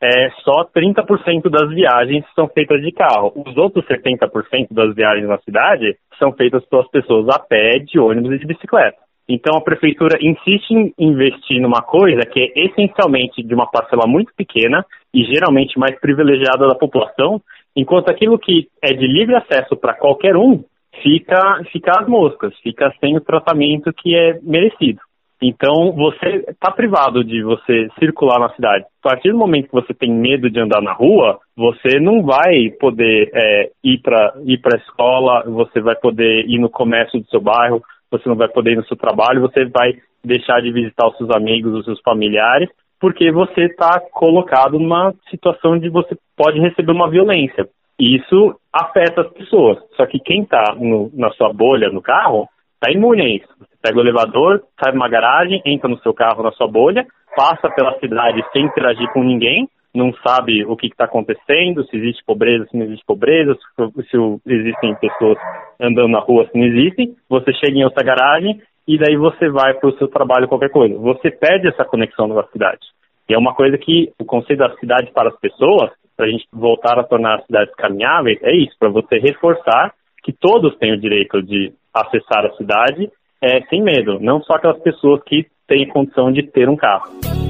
só 30% das viagens são feitas de carro. Os outros 70% das viagens na cidade são feitas pelas pessoas a pé, de ônibus e de bicicleta. Então a prefeitura insiste em investir numa coisa que é essencialmente de uma parcela muito pequena e geralmente mais privilegiada da população, enquanto aquilo que é de livre acesso para qualquer um fica às moscas, fica sem o tratamento que é merecido. Então, você está privado de você circular na cidade. A partir do momento que você tem medo de andar na rua, você não vai poder ir para a escola, você vai poder ir no comércio do seu bairro, você não vai poder ir no seu trabalho, você vai deixar de visitar os seus amigos, os seus familiares, porque você está colocado numa situação onde você pode receber uma violência. E isso afeta as pessoas. Só que quem está na sua bolha, no carro, está imune a isso. Você pega o elevador, sai de uma garagem, entra no seu carro, na sua bolha, passa pela cidade sem interagir com ninguém, não sabe o que está acontecendo, se existe pobreza, se não existe pobreza, se existem pessoas andando na rua, se não existem. Você chega em outra garagem e daí você vai para o seu trabalho, qualquer coisa. Você perde essa conexão com a cidade. E é uma coisa que o conceito da cidade para as pessoas, para a gente voltar a tornar as cidades caminháveis, é isso, para você reforçar que todos têm o direito de acessar a cidade sem medo, não só aquelas pessoas que têm condição de ter um carro.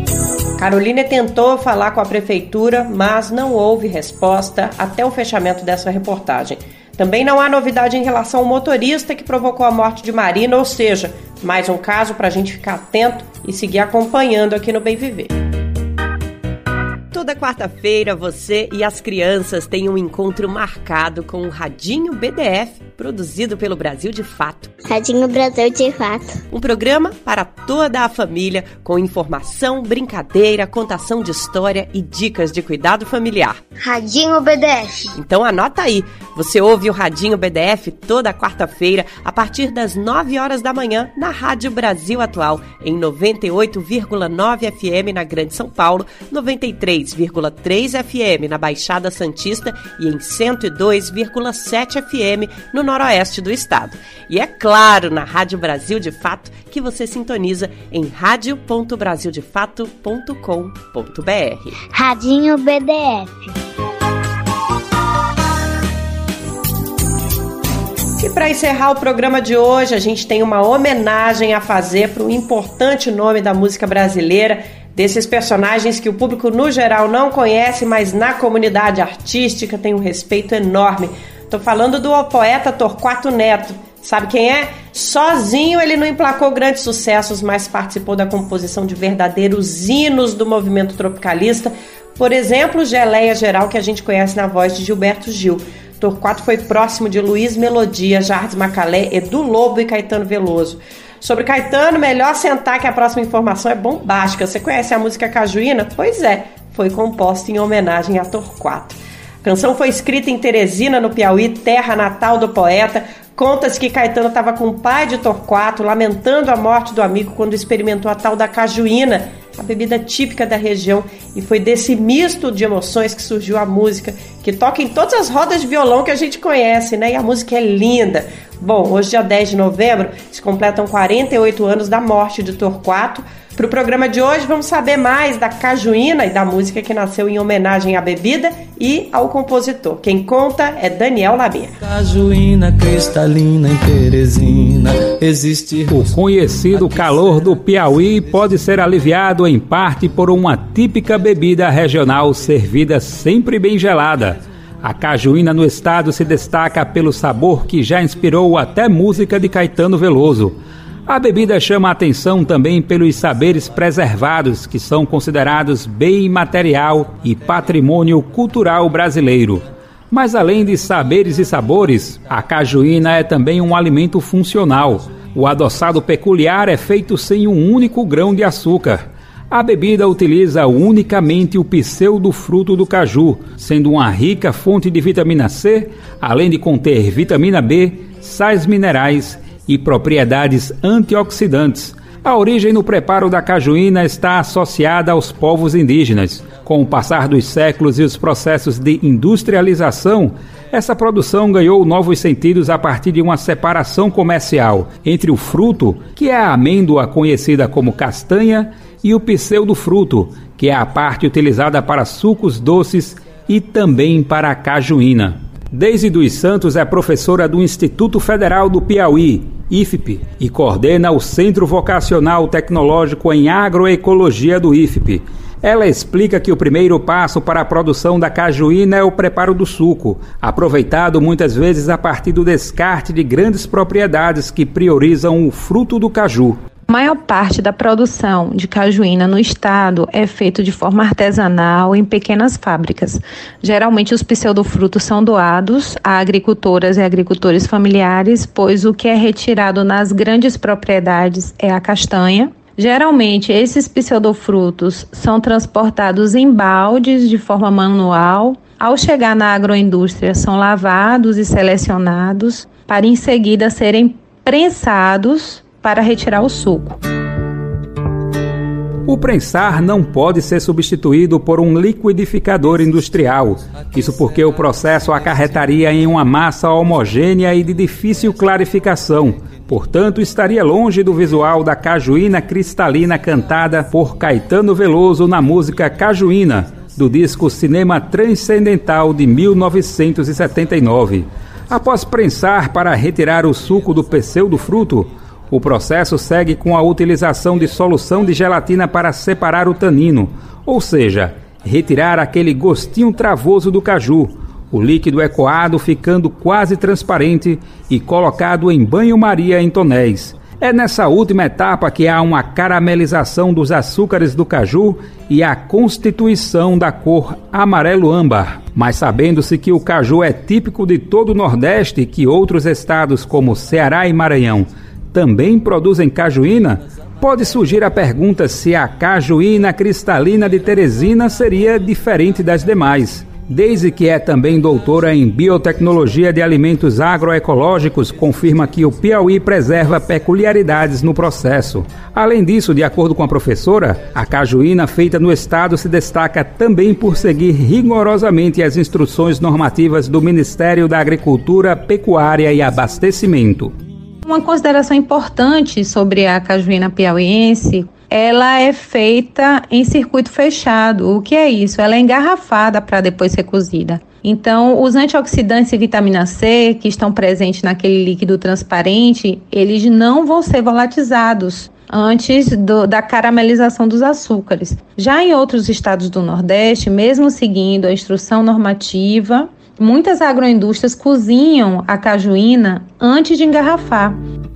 Caroline tentou falar com a prefeitura, mas não houve resposta até o fechamento dessa reportagem. Também não há novidade em relação ao motorista que provocou a morte de Marina, ou seja, mais um caso para a gente ficar atento e seguir acompanhando aqui no Bem Viver. Toda quarta-feira, você e as crianças têm um encontro marcado com o Radinho BDF, produzido pelo Brasil de Fato. Radinho Brasil de Fato. Um programa para toda a família, com informação, brincadeira, contação de história e dicas de cuidado familiar. Radinho BDF. Então anota aí, você ouve o Radinho BDF toda quarta-feira, a partir das 9 horas da manhã, na Rádio Brasil Atual, em 98,9 FM na Grande São Paulo, 93,3 FM na Baixada Santista e em 102,7 FM no noroeste do estado. E é claro, na Rádio Brasil de Fato, que você sintoniza em radio.brasildefato.com.br. Radinho BDF. E para encerrar o programa de hoje, a gente tem uma homenagem a fazer para um importante nome da música brasileira, desses personagens que o público no geral não conhece, mas na comunidade artística tem um respeito enorme. Estou falando do poeta Torquato Neto. Sabe quem é? Sozinho ele não emplacou grandes sucessos, mas participou da composição de verdadeiros hinos do movimento tropicalista. Por exemplo, Geleia Geral, que a gente conhece na voz de Gilberto Gil. Torquato foi próximo de Luiz Melodia, Jardim Macalé, Edu Lobo e Caetano Veloso. Sobre Caetano, melhor sentar que a próxima informação é bombástica. Você conhece a música Cajuína? Pois é, foi composta em homenagem a Torquato. A canção foi escrita em Teresina, no Piauí, terra natal do poeta. Conta-se que Caetano estava com o pai de Torquato, lamentando a morte do amigo quando experimentou a tal da cajuína, a bebida típica da região, e foi desse misto de emoções que surgiu a música, que toca em todas as rodas de violão que a gente conhece, né? E a música é linda. Bom, hoje, dia 10 de novembro, se completam 48 anos da morte de Torquato. Para o programa de hoje, vamos saber mais da cajuína e da música que nasceu em homenagem à bebida e ao compositor. Quem conta é Daniel Lamir. Cajuína cristalina em Teresina existe. O conhecido calor do Piauí pode ser aliviado em parte por uma típica bebida regional servida sempre bem gelada. A cajuína no estado se destaca pelo sabor que já inspirou até música de Caetano Veloso. A bebida chama a atenção também pelos saberes preservados, que são considerados bem imaterial e patrimônio cultural brasileiro. Mas além de saberes e sabores, a cajuína é também um alimento funcional. O adoçado peculiar é feito sem um único grão de açúcar. A bebida utiliza unicamente o pseudofruto do caju, sendo uma rica fonte de vitamina C, além de conter vitamina B, sais minerais e propriedades antioxidantes. A origem no preparo da cajuína está associada aos povos indígenas. Com o passar dos séculos e os processos de industrialização, essa produção ganhou novos sentidos a partir de uma separação comercial entre o fruto, que é a amêndoa conhecida como castanha, e o pseudofruto, que é a parte utilizada para sucos doces e também para a cajuína. Deise dos Santos é professora do Instituto Federal do Piauí, IFP, e coordena o Centro Vocacional Tecnológico em Agroecologia do IFP. Ela explica que o primeiro passo para a produção da cajuína é o preparo do suco, aproveitado muitas vezes a partir do descarte de grandes propriedades que priorizam o fruto do caju. A maior parte da produção de cajuína no estado é feito de forma artesanal em pequenas fábricas. Geralmente os pseudofrutos são doados a agricultoras e agricultores familiares, pois o que é retirado nas grandes propriedades é a castanha. Geralmente esses pseudofrutos são transportados em baldes de forma manual. Ao chegar na agroindústria são lavados e selecionados para em seguida serem prensados para retirar o suco. O prensar não pode ser substituído por um liquidificador industrial. Isso porque o processo acarretaria em uma massa homogênea e de difícil clarificação. Portanto, estaria longe do visual da cajuína cristalina cantada por Caetano Veloso na música Cajuína, do disco Cinema Transcendental de 1979. Após prensar para retirar o suco do pseudofruto, o processo segue com a utilização de solução de gelatina para separar o tanino, ou seja, retirar aquele gostinho travoso do caju. O líquido é coado ficando quase transparente e colocado em banho-maria em tonéis. É nessa última etapa que há uma caramelização dos açúcares do caju e a constituição da cor amarelo-âmbar. Mas sabendo-se que o caju é típico de todo o Nordeste e que outros estados como Ceará e Maranhão também produzem cajuína, pode surgir a pergunta se a cajuína cristalina de Teresina seria diferente das demais. Desde que é também doutora em biotecnologia de alimentos agroecológicos, confirma que o Piauí preserva peculiaridades no processo. Além disso, de acordo com a professora, a cajuína feita no estado se destaca também por seguir rigorosamente as instruções normativas do Ministério da Agricultura, Pecuária e Abastecimento. Uma consideração importante sobre a cajuína piauiense: ela é feita em circuito fechado. O que é isso? Ela é engarrafada para depois ser cozida. Então, os antioxidantes e vitamina C que estão presentes naquele líquido transparente, eles não vão ser volatizados antes da caramelização dos açúcares. Já em outros estados do Nordeste, mesmo seguindo a instrução normativa, muitas agroindústrias cozinham a cajuína antes de engarrafar.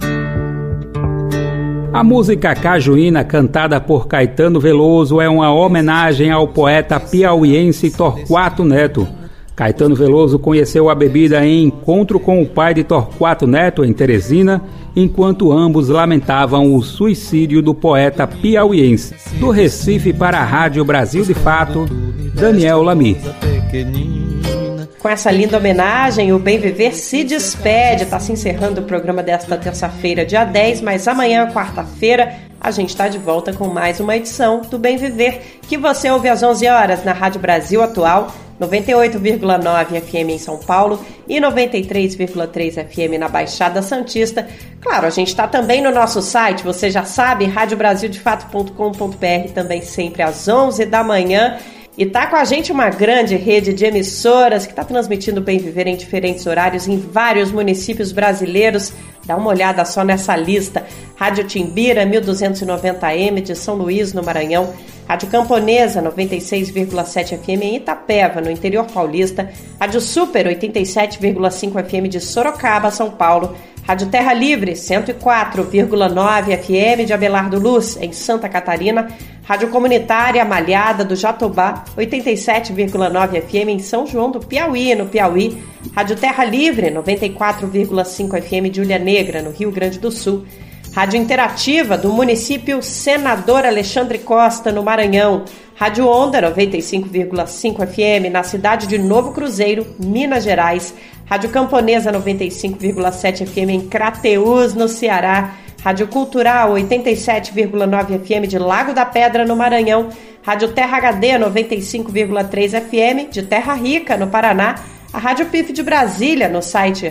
A música cajuína, cantada por Caetano Veloso, é uma homenagem ao poeta piauiense Torquato Neto. Caetano Veloso conheceu a bebida em encontro com o pai de Torquato Neto, em Teresina, enquanto ambos lamentavam o suicídio do poeta piauiense. Do Recife para a Rádio Brasil de Fato, Daniel Lamir. Com essa linda homenagem, o Bem Viver se despede. Está se encerrando o programa desta terça-feira, dia 10, mas amanhã, quarta-feira, a gente está de volta com mais uma edição do Bem Viver, que você ouve às 11 horas na Rádio Brasil Atual, 98,9 FM em São Paulo e 93,3 FM na Baixada Santista. Claro, a gente está também no nosso site, você já sabe, radiobrasildefato.com.br, também sempre às 11 da manhã. E tá com a gente uma grande rede de emissoras que está transmitindo o Bem Viver em diferentes horários em vários municípios brasileiros. Dá uma olhada só nessa lista. Rádio Timbira, 1290M de São Luís, no Maranhão. Rádio Camponesa, 96,7 FM em Itapeva, no interior paulista. Rádio Super, 87,5 FM de Sorocaba, São Paulo. Rádio Terra Livre, 104,9 FM de Abelardo Luz, em Santa Catarina. Rádio Comunitária Malhada do Jatobá, 87,9 FM em São João do Piauí, no Piauí. Rádio Terra Livre, 94,5 FM de Ilha Negra, no Rio Grande do Sul. Rádio Interativa do município Senador Alexandre Costa, no Maranhão. Rádio Onda, 95,5 FM na cidade de Novo Cruzeiro, Minas Gerais. Rádio Camponesa, 95,7 FM em Crateús, no Ceará. Rádio Cultural, 87,9 FM de Lago da Pedra, no Maranhão. Rádio Terra HD, 95,3 FM de Terra Rica, no Paraná. A Rádio PIF de Brasília, no site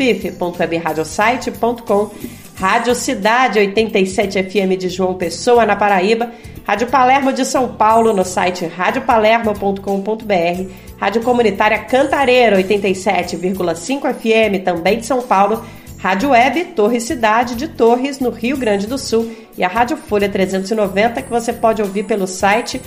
radiopif.webradiosite.com. Rádio Cidade, 87 FM de João Pessoa, na Paraíba. Rádio Palermo de São Paulo, no site radiopalermo.com.br. Rádio Comunitária Cantareira, 87,5 FM, também de São Paulo. Rádio Web Torres Cidade de Torres, no Rio Grande do Sul. E a Rádio Folha 390, que você pode ouvir pelo site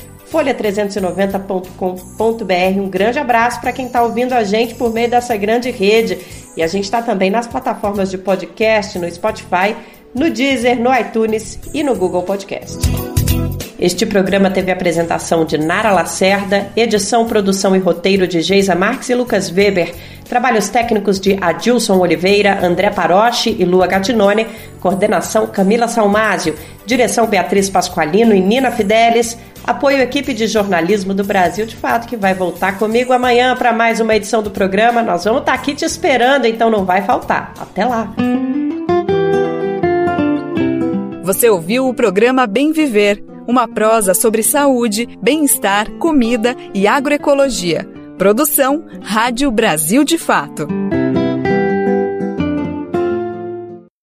folha390.com.br. Um grande abraço para quem está ouvindo a gente por meio dessa grande rede. E a gente está também nas plataformas de podcast, no Spotify, no Deezer, no iTunes e no Google Podcast. Este programa teve a apresentação de Nara Lacerda, edição, produção e roteiro de Geisa Marques e Lucas Weber, trabalhos técnicos de Adilson Oliveira, André Parochi e Lua Gattinone, coordenação Camila Salmásio, direção Beatriz Pasqualino e Nina Fidelis, apoio equipe de jornalismo do Brasil de Fato, que vai voltar comigo amanhã para mais uma edição do programa. Nós vamos estar aqui te esperando, então não vai faltar. Até lá! Você ouviu o programa Bem Viver, uma prosa sobre saúde, bem-estar, comida e agroecologia. Produção Rádio Brasil de Fato.